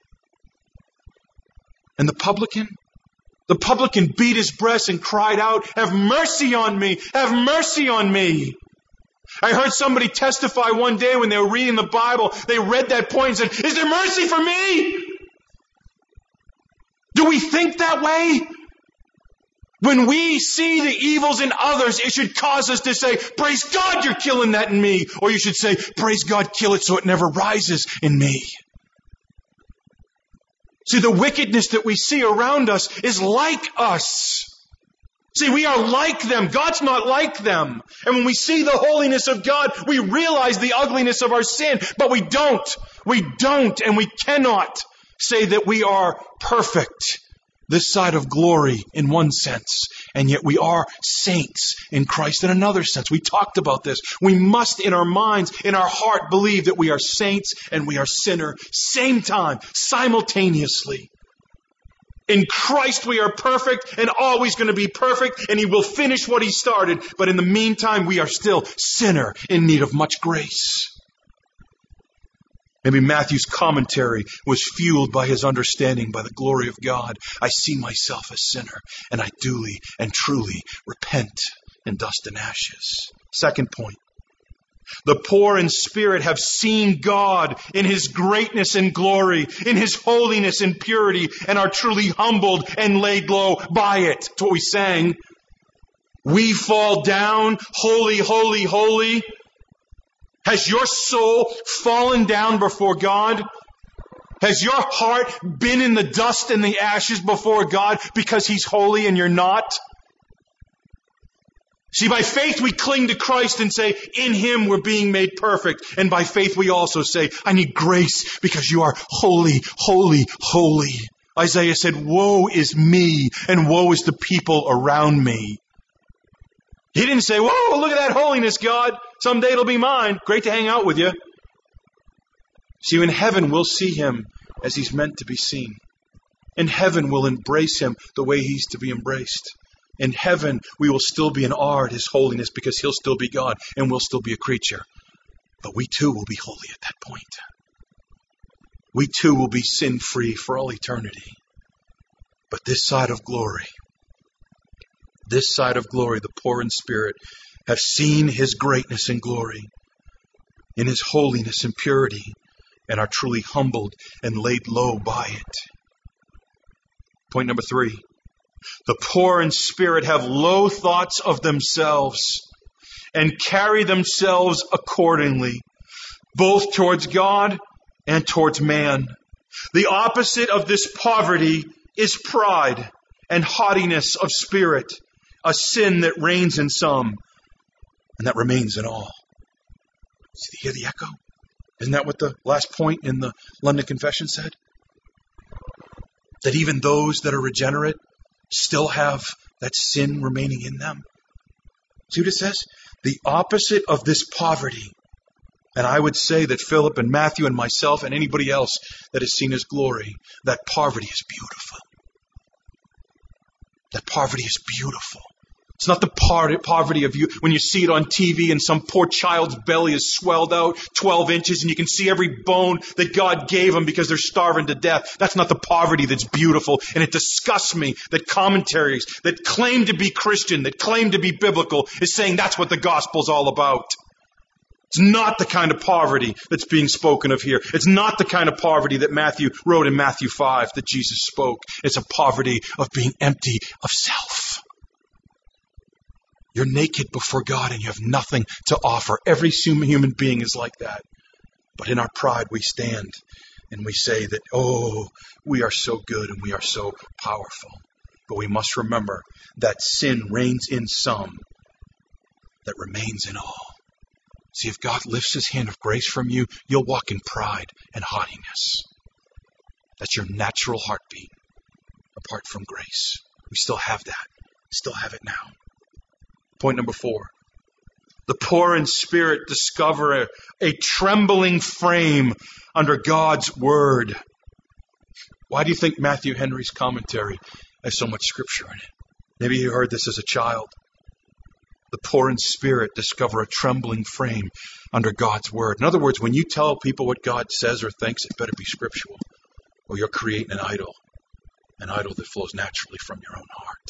and the publican? The publican beat his breast and cried out, have mercy on me, have mercy on me. I heard somebody testify one day when they were reading the Bible, they read that point and said, is there mercy for me? Do we think that way? When we see the evils in others, it should cause us to say, praise God, you're killing that in me. Or you should say, praise God, kill it so it never rises in me. See, the wickedness that we see around us is like us. See, we are like them. God's not like them. And when we see the holiness of God, we realize the ugliness of our sin. But we don't. We don't and we cannot say that we are perfect this side of glory in one sense. And yet we are saints in Christ in another sense. We talked about this. We must in our minds, in our heart, believe that we are saints and we are sinner. Same time, simultaneously. In Christ we are perfect and always going to be perfect, and He will finish what He started. But in the meantime, we are still sinner in need of much grace. Maybe Matthew's commentary was fueled by his understanding by the glory of God. I see myself a sinner, and I duly and truly repent in dust and ashes. Second point. The poor in spirit have seen God in His greatness and glory, in His holiness and purity, and are truly humbled and laid low by it. That's what we sang. We fall down, holy, holy, holy. Has your soul fallen down before God? Has your heart been in the dust and the ashes before God because He's holy and you're not? See, by faith we cling to Christ and say, in Him we're being made perfect. And by faith we also say, I need grace because you are holy, holy, holy. Isaiah said, woe is me and woe is the people around me. He didn't say, whoa, look at that holiness, God. Someday it'll be mine. Great to hang out with you. See, in heaven we'll see Him as He's meant to be seen. In heaven we'll embrace Him the way He's to be embraced. In heaven we will still be in awe at His holiness because He'll still be God and we'll still be a creature. But we too will be holy at that point. We too will be sin-free for all eternity. But this side of glory, this side of glory, the poor in spirit have seen His greatness and glory in His holiness and purity and are truly humbled and laid low by it. Point number three. The poor in spirit have low thoughts of themselves and carry themselves accordingly, both towards God and towards man. The opposite of this poverty is pride and haughtiness of spirit, a sin that reigns in some and that remains in all. See, hear the echo? Isn't that what the last point in the London Confession said? That even those that are regenerate still have that sin remaining in them. See what it says? The opposite of this poverty. And I would say that Philip and Matthew and myself and anybody else that has seen His glory, that poverty is beautiful. That poverty is beautiful. It's not the poverty of you when you see it on T V and some poor child's belly is swelled out twelve inches and you can see every bone that God gave them because they're starving to death. That's not the poverty that's beautiful. And it disgusts me that commentaries that claim to be Christian, that claim to be biblical, is saying that's what the gospel's all about. It's not the kind of poverty that's being spoken of here. It's not the kind of poverty that Matthew wrote in Matthew five that Jesus spoke. It's a poverty of being empty of self. You're naked before God and you have nothing to offer. Every human being is like that. But in our pride we stand and we say that, oh, we are so good and we are so powerful. But we must remember that sin reigns in some, that remains in all. See, if God lifts his hand of grace from you, you'll walk in pride and haughtiness. That's your natural heartbeat, apart from grace. We still have that. Still have it now. Point number four. The poor in spirit discover a, a trembling frame under God's word. Why do you think Matthew Henry's commentary has so much scripture in it? Maybe you heard this as a child. The poor in spirit discover a trembling frame under God's word. In other words, when you tell people what God says or thinks, it better be scriptural, or you're creating an idol, an idol that flows naturally from your own heart.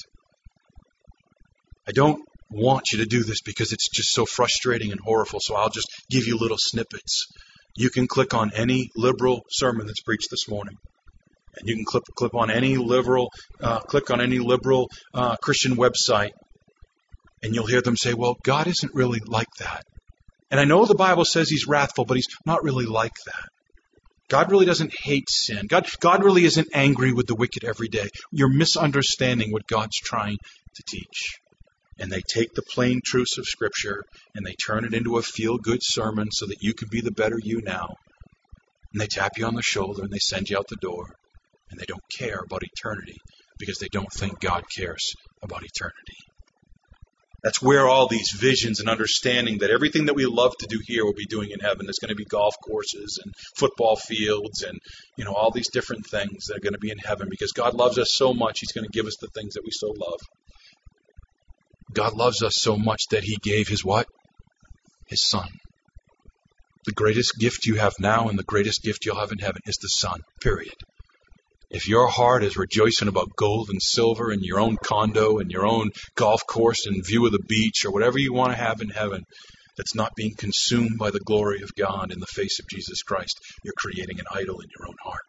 I don't want you to do this because it's just so frustrating and horrible, so I'll just give you little snippets. You can click on any liberal sermon that's preached this morning, and you can click, click on any liberal, uh, click on any liberal uh, Christian website, and you'll hear them say, well, God isn't really like that. And I know the Bible says he's wrathful, but he's not really like that. God really doesn't hate sin. God, God really isn't angry with the wicked every day. You're misunderstanding what God's trying to teach. And they take the plain truths of Scripture and they turn it into a feel-good sermon so that you can be the better you now. And they tap you on the shoulder and they send you out the door. And they don't care about eternity because they don't think God cares about eternity. That's where all these visions and understanding that everything that we love to do here we'll be doing in heaven. There's going to be golf courses and football fields and, you know, all these different things that are going to be in heaven because God loves us so much, he's going to give us the things that we so love. God loves us so much that he gave his what? His Son. The greatest gift you have now and the greatest gift you'll have in heaven is the Son, period. If your heart is rejoicing about gold and silver and your own condo and your own golf course and view of the beach or whatever you want to have in heaven that's not being consumed by the glory of God in the face of Jesus Christ, you're creating an idol in your own heart.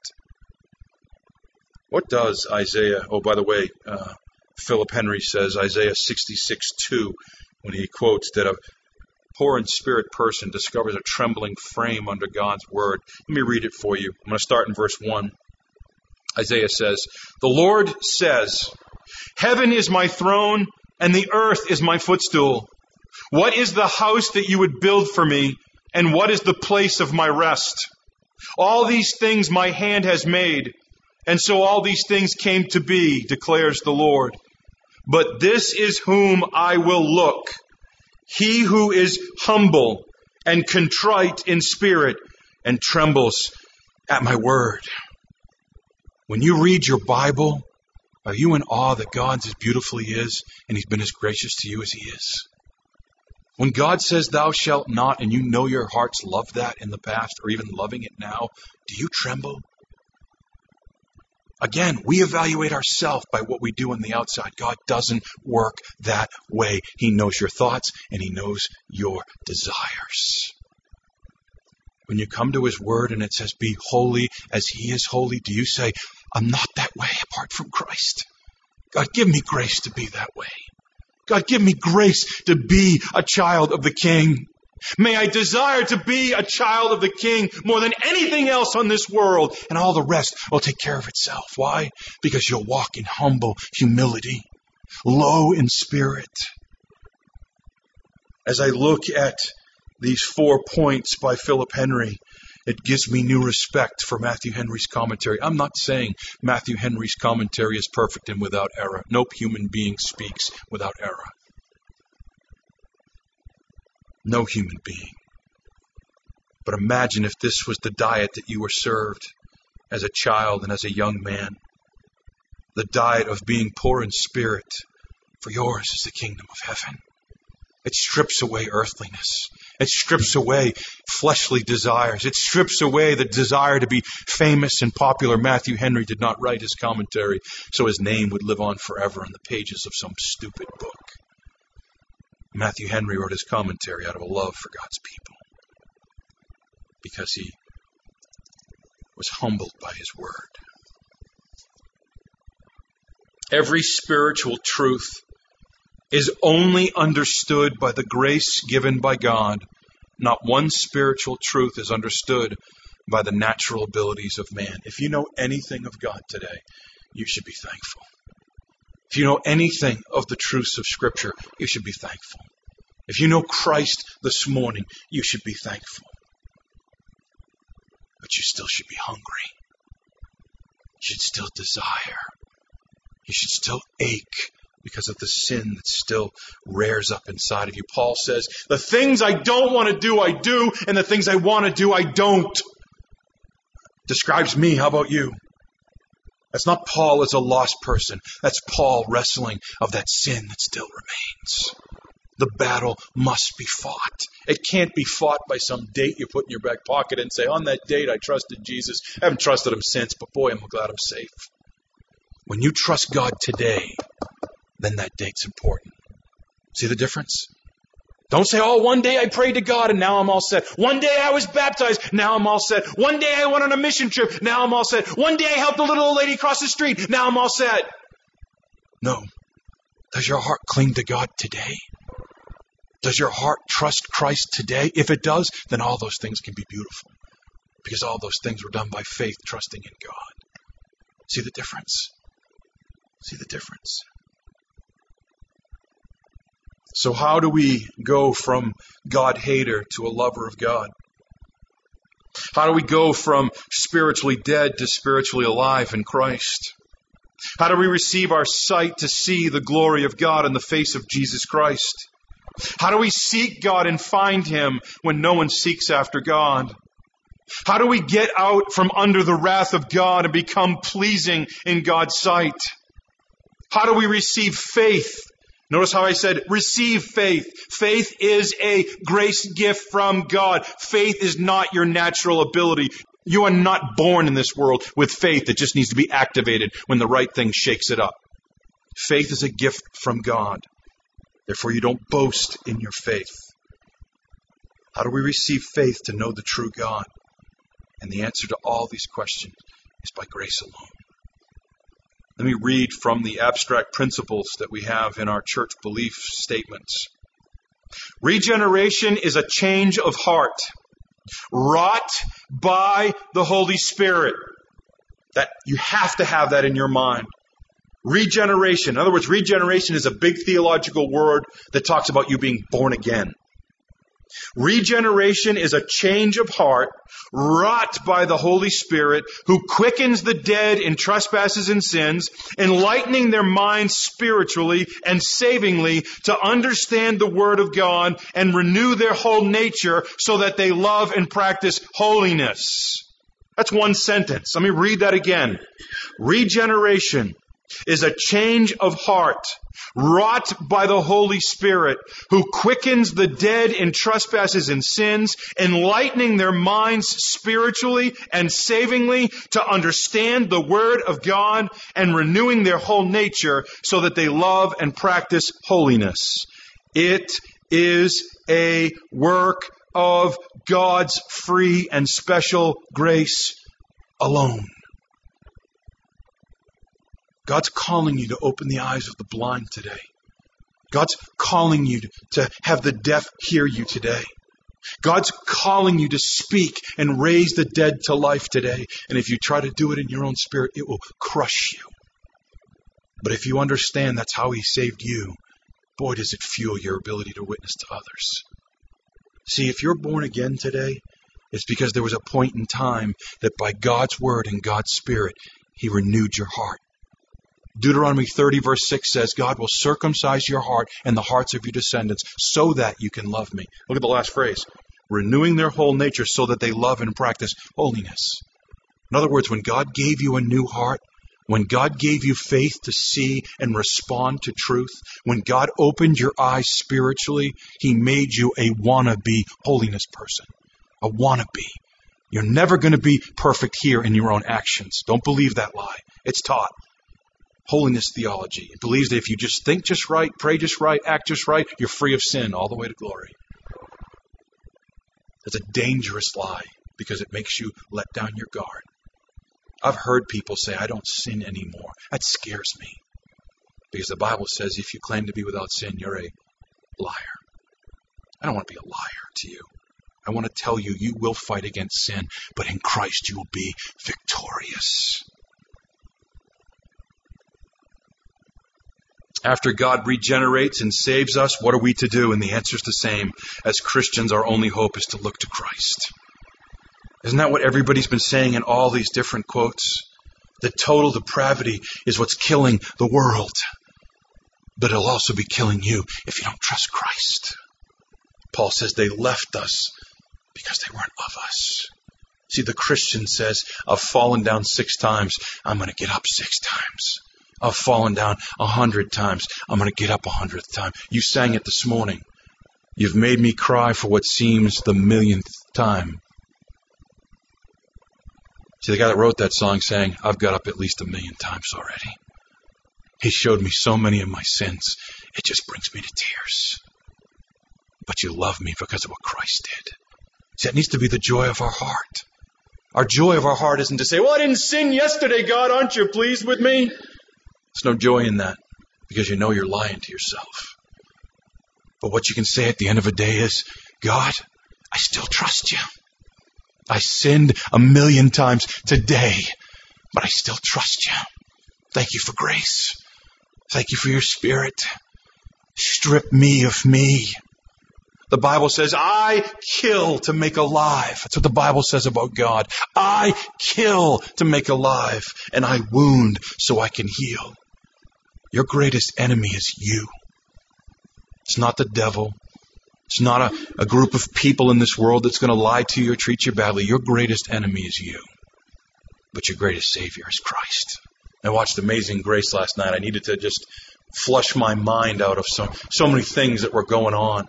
What does Isaiah, oh, by the way, uh, Philip Henry says Isaiah sixty-six two when he quotes that a poor in spirit person discovers a trembling frame under God's word. Let me read it for you. I'm going to start in verse one. Isaiah says, the Lord says, heaven is my throne and the earth is my footstool. What is the house that you would build for me? And what is the place of my rest? All these things my hand has made. And so all these things came to be, declares the Lord. But this is whom I will look. He who is humble and contrite in spirit and trembles at my word. When you read your Bible, are you in awe that God's as beautiful he is and he's been as gracious to you as he is? When God says thou shalt not and you know your hearts loved that in the past or even loving it now, do you tremble? Again, we evaluate ourselves by what we do on the outside. God doesn't work that way. He knows your thoughts and he knows your desires. When you come to his word and it says, be holy as he is holy, do you say, I'm not that way apart from Christ? God, give me grace to be that way. God, give me grace to be a child of the King. May I desire to be a child of the King more than anything else on this world, and all the rest will take care of itself. Why? Because you'll walk in humble humility, low in spirit. As I look at these four points by Philip Henry, it gives me new respect for Matthew Henry's commentary. I'm not saying Matthew Henry's commentary is perfect and without error. No human being speaks without error. No human being. But imagine if this was the diet that you were served as a child and as a young man. The diet of being poor in spirit, for yours is the kingdom of heaven. It strips away earthliness. It strips away fleshly desires. It strips away the desire to be famous and popular. Matthew Henry did not write his commentary so his name would live on forever in the pages of some stupid book. Matthew Henry wrote his commentary out of a love for God's people. because he was humbled by his word. Every spiritual truth is only understood by the grace given by God. Not one spiritual truth is understood by the natural abilities of man. If you know anything of God today, you should be thankful. If you know anything of the truths of Scripture, you should be thankful. If you know Christ this morning, you should be thankful. But you still should be hungry. You should still desire. You should still ache because of the sin that still rears up inside of you. Paul says, the things I don't want to do, I do, and the things I want to do, I don't. Describes me. How about you? That's not Paul as a lost person. That's Paul wrestling of that sin that still remains. The battle must be fought. It can't be fought by some date you put in your back pocket and say, on that date I trusted Jesus. I haven't trusted him since, but boy, I'm glad I'm safe. When you trust God today, then that date's important. See the difference? Don't say, oh, one day I prayed to God and now I'm all set. One day I was baptized, now I'm all set. One day I went on a mission trip, now I'm all set. One day I helped a little old lady cross the street, now I'm all set. No. Does your heart cling to God today? Does your heart trust Christ today? If it does, then all those things can be beautiful. Because all those things were done by faith, trusting in God. See the difference? See the difference? So how do we go from God-hater to a lover of God? How do we go from spiritually dead to spiritually alive in Christ? How do we receive our sight to see the glory of God in the face of Jesus Christ? How do we seek God and find Him when no one seeks after God? How do we get out from under the wrath of God and become pleasing in God's sight? How do we receive faith? Notice how I said, receive faith. Faith is a grace gift from God. Faith is not your natural ability. You are not born in this world with faith that just needs to be activated when the right thing shakes it up. Faith is a gift from God. Therefore, you don't boast in your faith. How do we receive faith to know the true God? And the answer to all these questions is by grace alone. Let me read from the abstract principles that we have in our church belief statements. Regeneration is a change of heart, wrought by the Holy Spirit. That you have to have that in your mind. Regeneration. In other words, regeneration is a big theological word that talks about you being born again. Regeneration is a change of heart wrought by the Holy Spirit who quickens the dead in trespasses and sins, enlightening their minds spiritually and savingly to understand the Word of God and renew their whole nature so that they love and practice holiness. That's one sentence. Let me read that again. Regeneration is a change of heart wrought by the Holy Spirit who quickens the dead in trespasses and sins, enlightening their minds spiritually and savingly to understand the Word of God and renewing their whole nature so that they love and practice holiness. It is a work of God's free and special grace alone. God's calling you to open the eyes of the blind today. God's calling you to have the deaf hear you today. God's calling you to speak and raise the dead to life today. And if you try to do it in your own spirit, it will crush you. But if you understand that's how He saved you, boy, does it fuel your ability to witness to others. See, if you're born again today, it's because there was a point in time that by God's Word and God's Spirit, He renewed your heart. Deuteronomy thirty verse six says, God will circumcise your heart and the hearts of your descendants so that you can love me. Look at the last phrase. Renewing their whole nature so that they love and practice holiness. In other words, when God gave you a new heart, when God gave you faith to see and respond to truth, when God opened your eyes spiritually, He made you a wannabe holiness person. A wannabe. You're never going to be perfect here in your own actions. Don't believe that lie. It's taught. Holiness theology. It believes that if you just think just right, pray just right, act just right, you're free of sin all the way to glory. That's a dangerous lie because it makes you let down your guard. I've heard people say, I don't sin anymore. That scares me. Because the Bible says if you claim to be without sin, you're a liar. I don't want to be a liar to you. I want to tell you, you will fight against sin, but in Christ you will be victorious. After God regenerates and saves us, what are we to do? And the answer is the same. As Christians, our only hope is to look to Christ. Isn't that what everybody's been saying in all these different quotes? That total depravity is what's killing the world. But it'll also be killing you if you don't trust Christ. Paul says they left us because they weren't of us. See, the Christian says, I've fallen down six times. I'm going to get up six times. I've fallen down a hundred times. I'm going to get up a hundredth time. You sang it this morning. You've made me cry for what seems the millionth time. See, the guy that wrote that song sang, I've got up at least a million times already. He showed me so many of my sins. It just brings me to tears. But you love me because of what Christ did. See, that needs to be the joy of our heart. Our joy of our heart isn't to say, well, I didn't sin yesterday, God. Aren't you pleased with me? There's no joy in that because you know you're lying to yourself. But what you can say at the end of a day is, God, I still trust you. I sinned a million times today, but I still trust you. Thank you for grace. Thank you for your Spirit. Strip me of me. The Bible says, I kill to make alive. That's what the Bible says about God. I kill to make alive, and I wound so I can heal. Your greatest enemy is you. It's not the devil. It's not a, a group of people in this world that's going to lie to you or treat you badly. Your greatest enemy is you. But your greatest Savior is Christ. I watched Amazing Grace last night. I needed to just flush my mind out of so, so many things that were going on.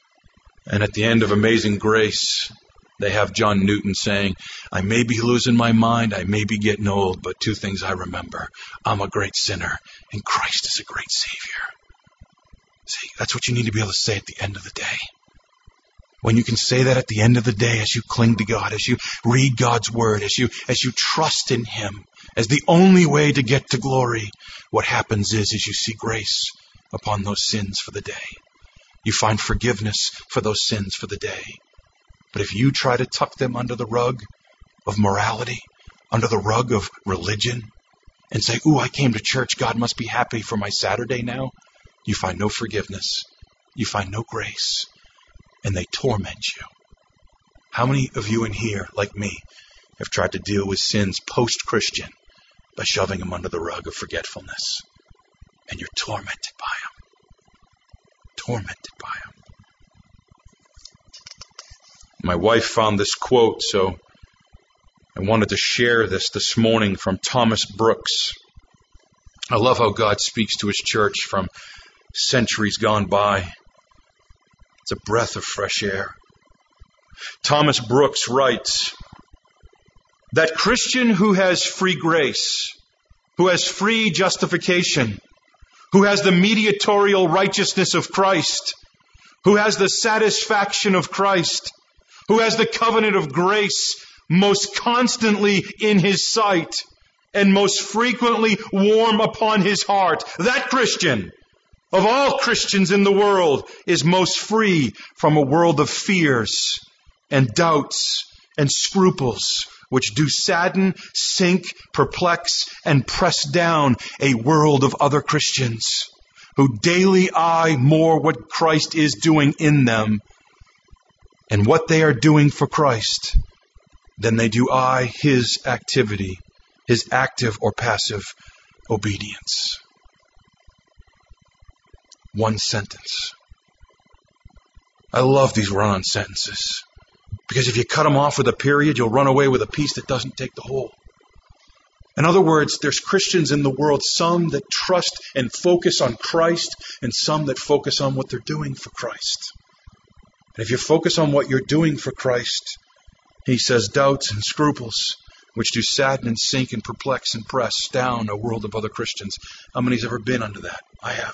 And at the end of Amazing Grace, they have John Newton saying, I may be losing my mind, I may be getting old, but two things I remember. I'm a great sinner, and Christ is a great Savior. See, that's what you need to be able to say at the end of the day. When you can say that at the end of the day, as you cling to God, as you read God's Word, as you as you trust in Him, as the only way to get to glory, what happens is, is you see grace upon those sins for the day. You find forgiveness for those sins for the day. But if you try to tuck them under the rug of morality, under the rug of religion, and say, ooh, I came to church, God must be happy for my Saturday now, you find no forgiveness. You find no grace. And they torment you. How many of you in here, like me, have tried to deal with sins post-Christian by shoving them under the rug of forgetfulness? And you're tormented by them. Tormented by them. My wife found this quote, so I wanted to share this this morning from Thomas Brooks. I love how God speaks to His church from centuries gone by. It's a breath of fresh air. Thomas Brooks writes, that Christian who has free grace, who has free justification, who has the mediatorial righteousness of Christ, who has the satisfaction of Christ, who has the covenant of grace most constantly in his sight and most frequently warm upon his heart, that Christian, of all Christians in the world, is most free from a world of fears and doubts and scruples, which do sadden, sink, perplex, and press down a world of other Christians who daily eye more what Christ is doing in them and what they are doing for Christ than they do eye His activity, His active or passive obedience. One sentence. I love these run-on sentences. Because if you cut them off with a period, you'll run away with a piece that doesn't take the whole. In other words, there's Christians in the world, some that trust and focus on Christ, and some that focus on what they're doing for Christ. And if you focus on what you're doing for Christ, he says doubts and scruples, which do sadden and sink and perplex and press down a world of other Christians. How many's ever been under that? I have.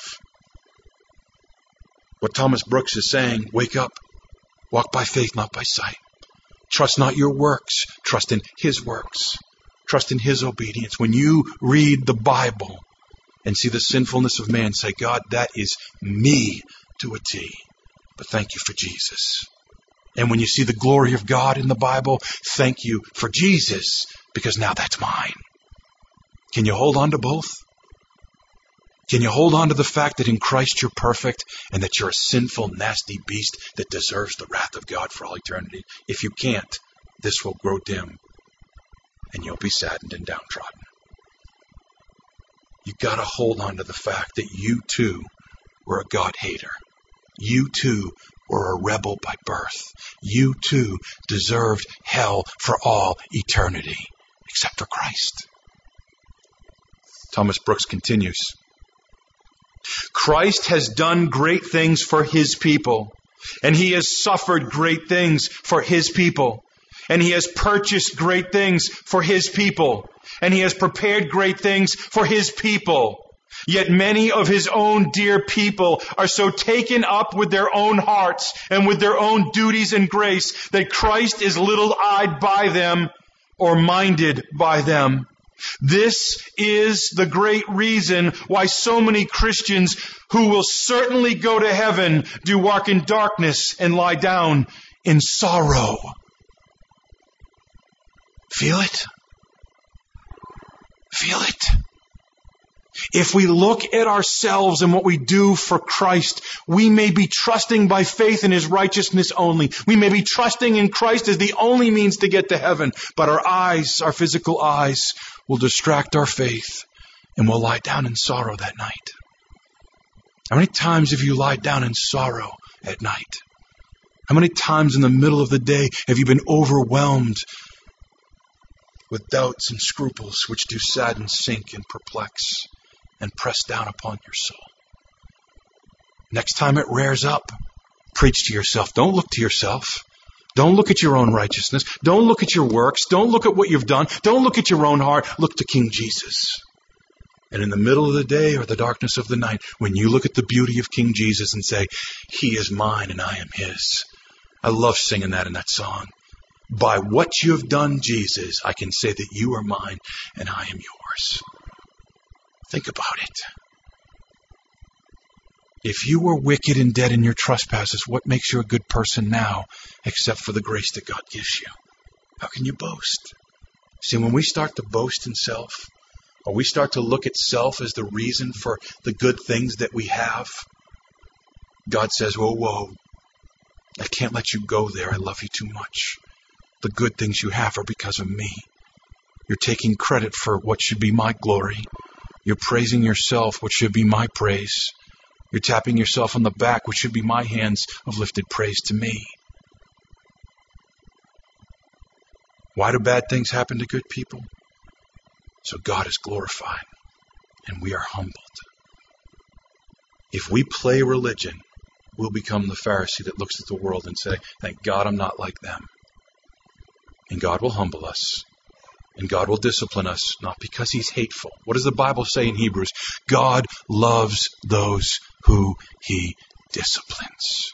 What Thomas Brooks is saying, wake up. Walk by faith, not by sight. Trust not your works. Trust in His works. Trust in His obedience. When you read the Bible and see the sinfulness of man, say, God, that is me to a T. But thank you for Jesus. And when you see the glory of God in the Bible, thank you for Jesus, because now that's mine. Can you hold on to both? Can you hold on to the fact that in Christ you're perfect and that you're a sinful, nasty beast that deserves the wrath of God for all eternity? If you can't, this will grow dim and you'll be saddened and downtrodden. You've got to hold on to the fact that you too were a God hater. You too were a rebel by birth. You too deserved hell for all eternity, except for Christ. Thomas Brooks continues. Christ has done great things for His people, and He has suffered great things for His people, and He has purchased great things for His people, and He has prepared great things for His people. Yet many of His own dear people are so taken up with their own hearts and with their own duties and grace that Christ is little-eyed by them or minded by them. This is the great reason why so many Christians who will certainly go to heaven do walk in darkness and lie down in sorrow. Feel it? Feel it? If we look at ourselves and what we do for Christ, we may be trusting by faith in His righteousness only. We may be trusting in Christ as the only means to get to heaven. But our eyes, our physical eyes, will distract our faith and we'll lie down in sorrow that night. How many times have you lied down in sorrow at night? How many times in the middle of the day have you been overwhelmed with doubts and scruples which do sadden, sink, and perplex and press down upon your soul? Next time it rears up, preach to yourself. Don't look to yourself. Don't look at your own righteousness. Don't look at your works. Don't look at what you've done. Don't look at your own heart. Look to King Jesus. And in the middle of the day or the darkness of the night, when you look at the beauty of King Jesus and say, He is mine and I am His. I love singing that in that song. By what you have done, Jesus, I can say that you are mine and I am yours. Think about it. If you were wicked and dead in your trespasses, what makes you a good person now except for the grace that God gives you? How can you boast? See, when we start to boast in self, or we start to look at self as the reason for the good things that we have, God says, whoa, whoa, I can't let you go there. I love you too much. The good things you have are because of me. You're taking credit for what should be my glory. You're praising yourself, what should be my praise. You're tapping yourself on the back, which should be my hands of lifted praise to me. Why do bad things happen to good people? So God is glorified and we are humbled. If we play religion, we'll become the Pharisee that looks at the world and say, thank God I'm not like them. And God will humble us. And God will discipline us, not because He's hateful. What does the Bible say in Hebrews? God loves those who He disciplines.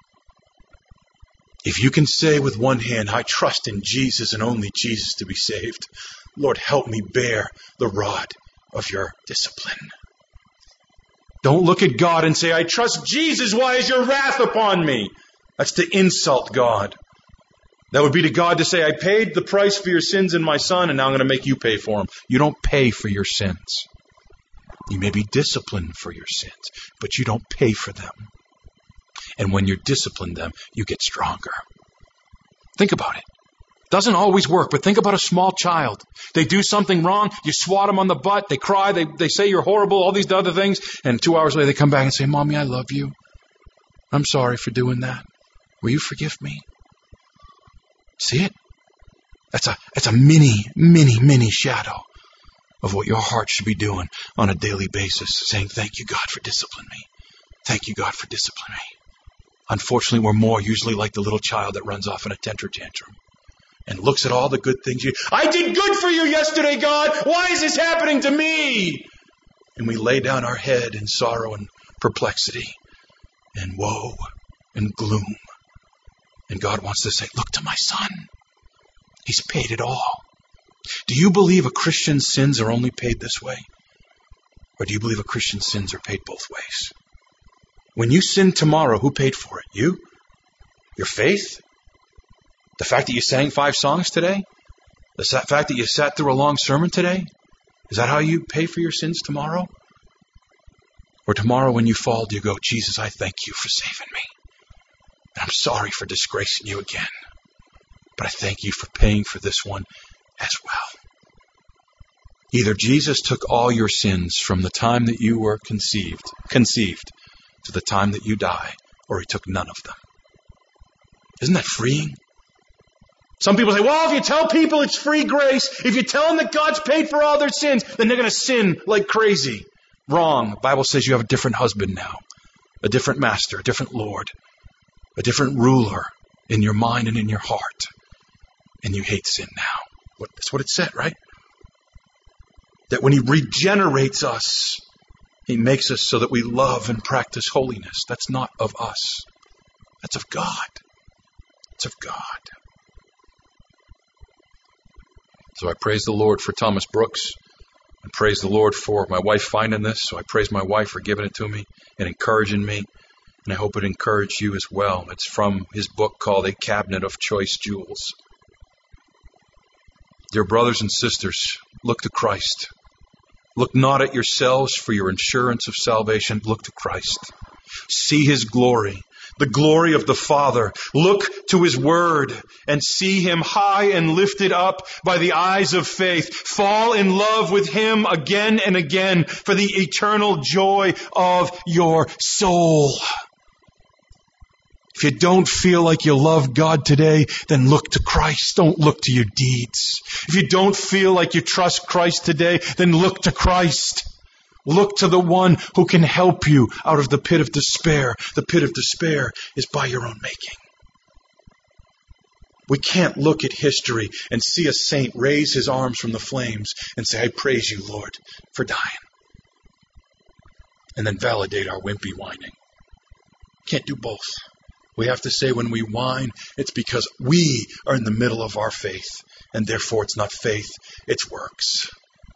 If you can say with one hand, I trust in Jesus and only Jesus to be saved, Lord, help me bear the rod of your discipline. Don't look at God and say, I trust Jesus, why is your wrath upon me? That's to insult God. That would be to God to say, I paid the price for your sins in my Son, and now I'm going to make you pay for them. You don't pay for your sins. You may be disciplined for your sins, but you don't pay for them. And when you discipline them, you get stronger. Think about it. Doesn't always work, but think about a small child. They do something wrong, you swat them on the butt, they cry, they, they say you're horrible, all these other things, and two hours later they come back and say, Mommy, I love you. I'm sorry for doing that. Will you forgive me? See it? That's a, that's a mini, mini, mini shadow of what your heart should be doing on a daily basis, saying, thank you, God, for disciplining me. Thank you, God, for disciplining me. Unfortunately, we're more usually like the little child that runs off in a temper tantrum and looks at all the good things you, I did good for you yesterday, God. Why is this happening to me? And we lay down our head in sorrow and perplexity and woe and gloom. And God wants to say, look to my Son. He's paid it all. Do you believe a Christian's sins are only paid this way? Or do you believe a Christian's sins are paid both ways? When you sin tomorrow, who paid for it? You? Your faith? The fact that you sang five songs today? The fact that you sat through a long sermon today? Is that how you pay for your sins tomorrow? Or tomorrow when you fall, do you go, Jesus, I thank you for saving me. And I'm sorry for disgracing you again. But I thank you for paying for this one as well. Either Jesus took all your sins from the time that you were conceived, conceived to the time that you die, or he took none of them. Isn't that freeing? Some people say, well, if you tell people it's free grace, if you tell them that God's paid for all their sins, then they're going to sin like crazy. Wrong. The Bible says you have a different husband now, a different master, a different Lord, a different ruler in your mind and in your heart. And you hate sin now. That's what it said, right? That when he regenerates us, he makes us so that we love and practice holiness. That's not of us. That's of God. It's of God. So I praise the Lord for Thomas Brooks. I praise the Lord for my wife finding this. So I praise my wife for giving it to me and encouraging me. And I hope it encouraged you as well. It's from his book called A Cabinet of Choice Jewels. Dear brothers and sisters, look to Christ. Look not at yourselves for your assurance of salvation. Look to Christ. See his glory, the glory of the Father. Look to his word and see him high and lifted up by the eyes of faith. Fall in love with him again and again for the eternal joy of your soul. If you don't feel like you love God today, then look to Christ. Don't look to your deeds. If you don't feel like you trust Christ today, then look to Christ. Look to the one who can help you out of the pit of despair. The pit of despair is by your own making. We can't look at history and see a saint raise his arms from the flames and say, I praise you, Lord, for dying. And then validate our wimpy whining. Can't do both. We have to say when we whine, it's because we are in the middle of our faith. And therefore it's not faith, it's works.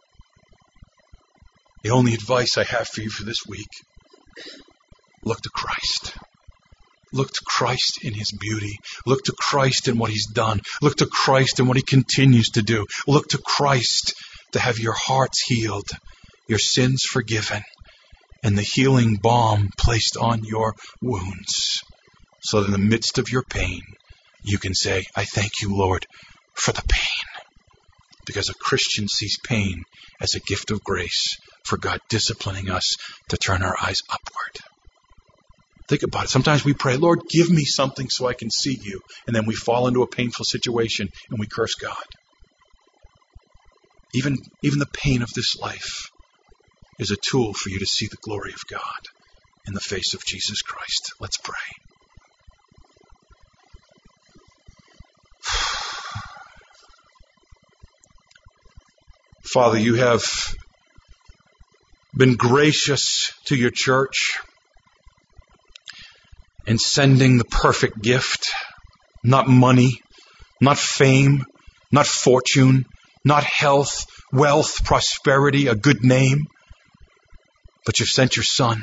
The only advice I have for you for this week, look to Christ. Look to Christ in his beauty. Look to Christ in what he's done. Look to Christ in what he continues to do. Look to Christ to have your hearts healed, your sins forgiven, and the healing balm placed on your wounds. So that in the midst of your pain, you can say, I thank you, Lord, for the pain. Because a Christian sees pain as a gift of grace for God disciplining us to turn our eyes upward. Think about it. Sometimes we pray, Lord, give me something so I can see you. And then we fall into a painful situation and we curse God. Even, even the pain of this life is a tool for you to see the glory of God in the face of Jesus Christ. Let's pray. Father, you have been gracious to your church in sending the perfect gift, not money, not fame, not fortune, not health, wealth, prosperity, a good name, but you've sent your Son.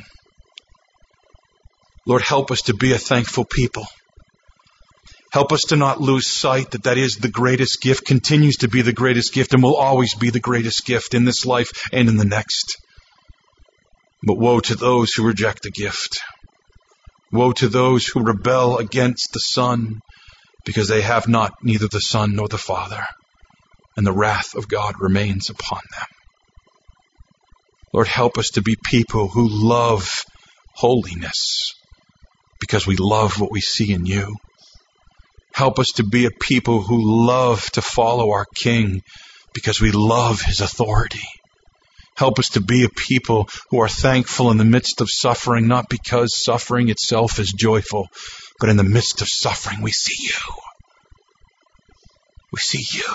Lord, help us to be a thankful people. Help us to not lose sight that that is the greatest gift, continues to be the greatest gift, and will always be the greatest gift in this life and in the next. But woe to those who reject the gift. Woe to those who rebel against the Son, because they have not neither the Son nor the Father, and the wrath of God remains upon them. Lord, help us to be people who love holiness, because we love what we see in you. Help us to be a people who love to follow our King because we love his authority. Help us to be a people who are thankful in the midst of suffering, not because suffering itself is joyful, but in the midst of suffering we see you. We see you.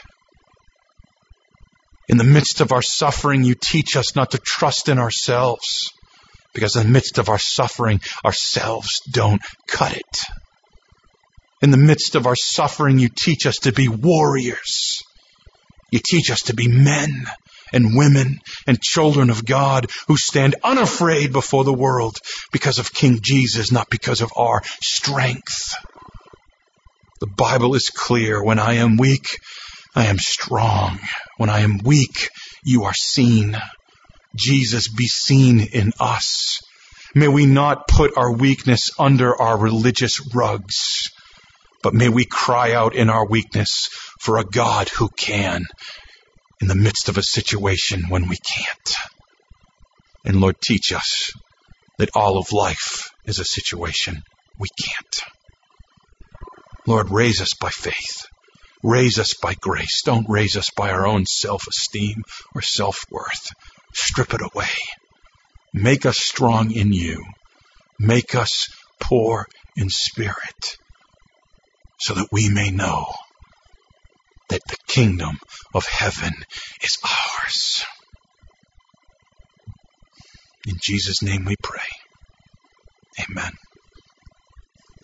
In the midst of our suffering, you teach us not to trust in ourselves, because in the midst of our suffering, ourselves don't cut it. In the midst of our suffering, you teach us to be warriors. You teach us to be men and women and children of God who stand unafraid before the world because of King Jesus, not because of our strength. The Bible is clear. When I am weak, I am strong. When I am weak, you are seen. Jesus, be seen in us. May we not put our weakness under our religious rugs, but may we cry out in our weakness for a God who can in the midst of a situation when we can't. And Lord, teach us that all of life is a situation we can't. Lord, raise us by faith. Raise us by grace. Don't raise us by our own self-esteem or self-worth. Strip it away. Make us strong in you. Make us poor in spirit, so that we may know that the kingdom of heaven is ours. In Jesus' name we pray. Amen.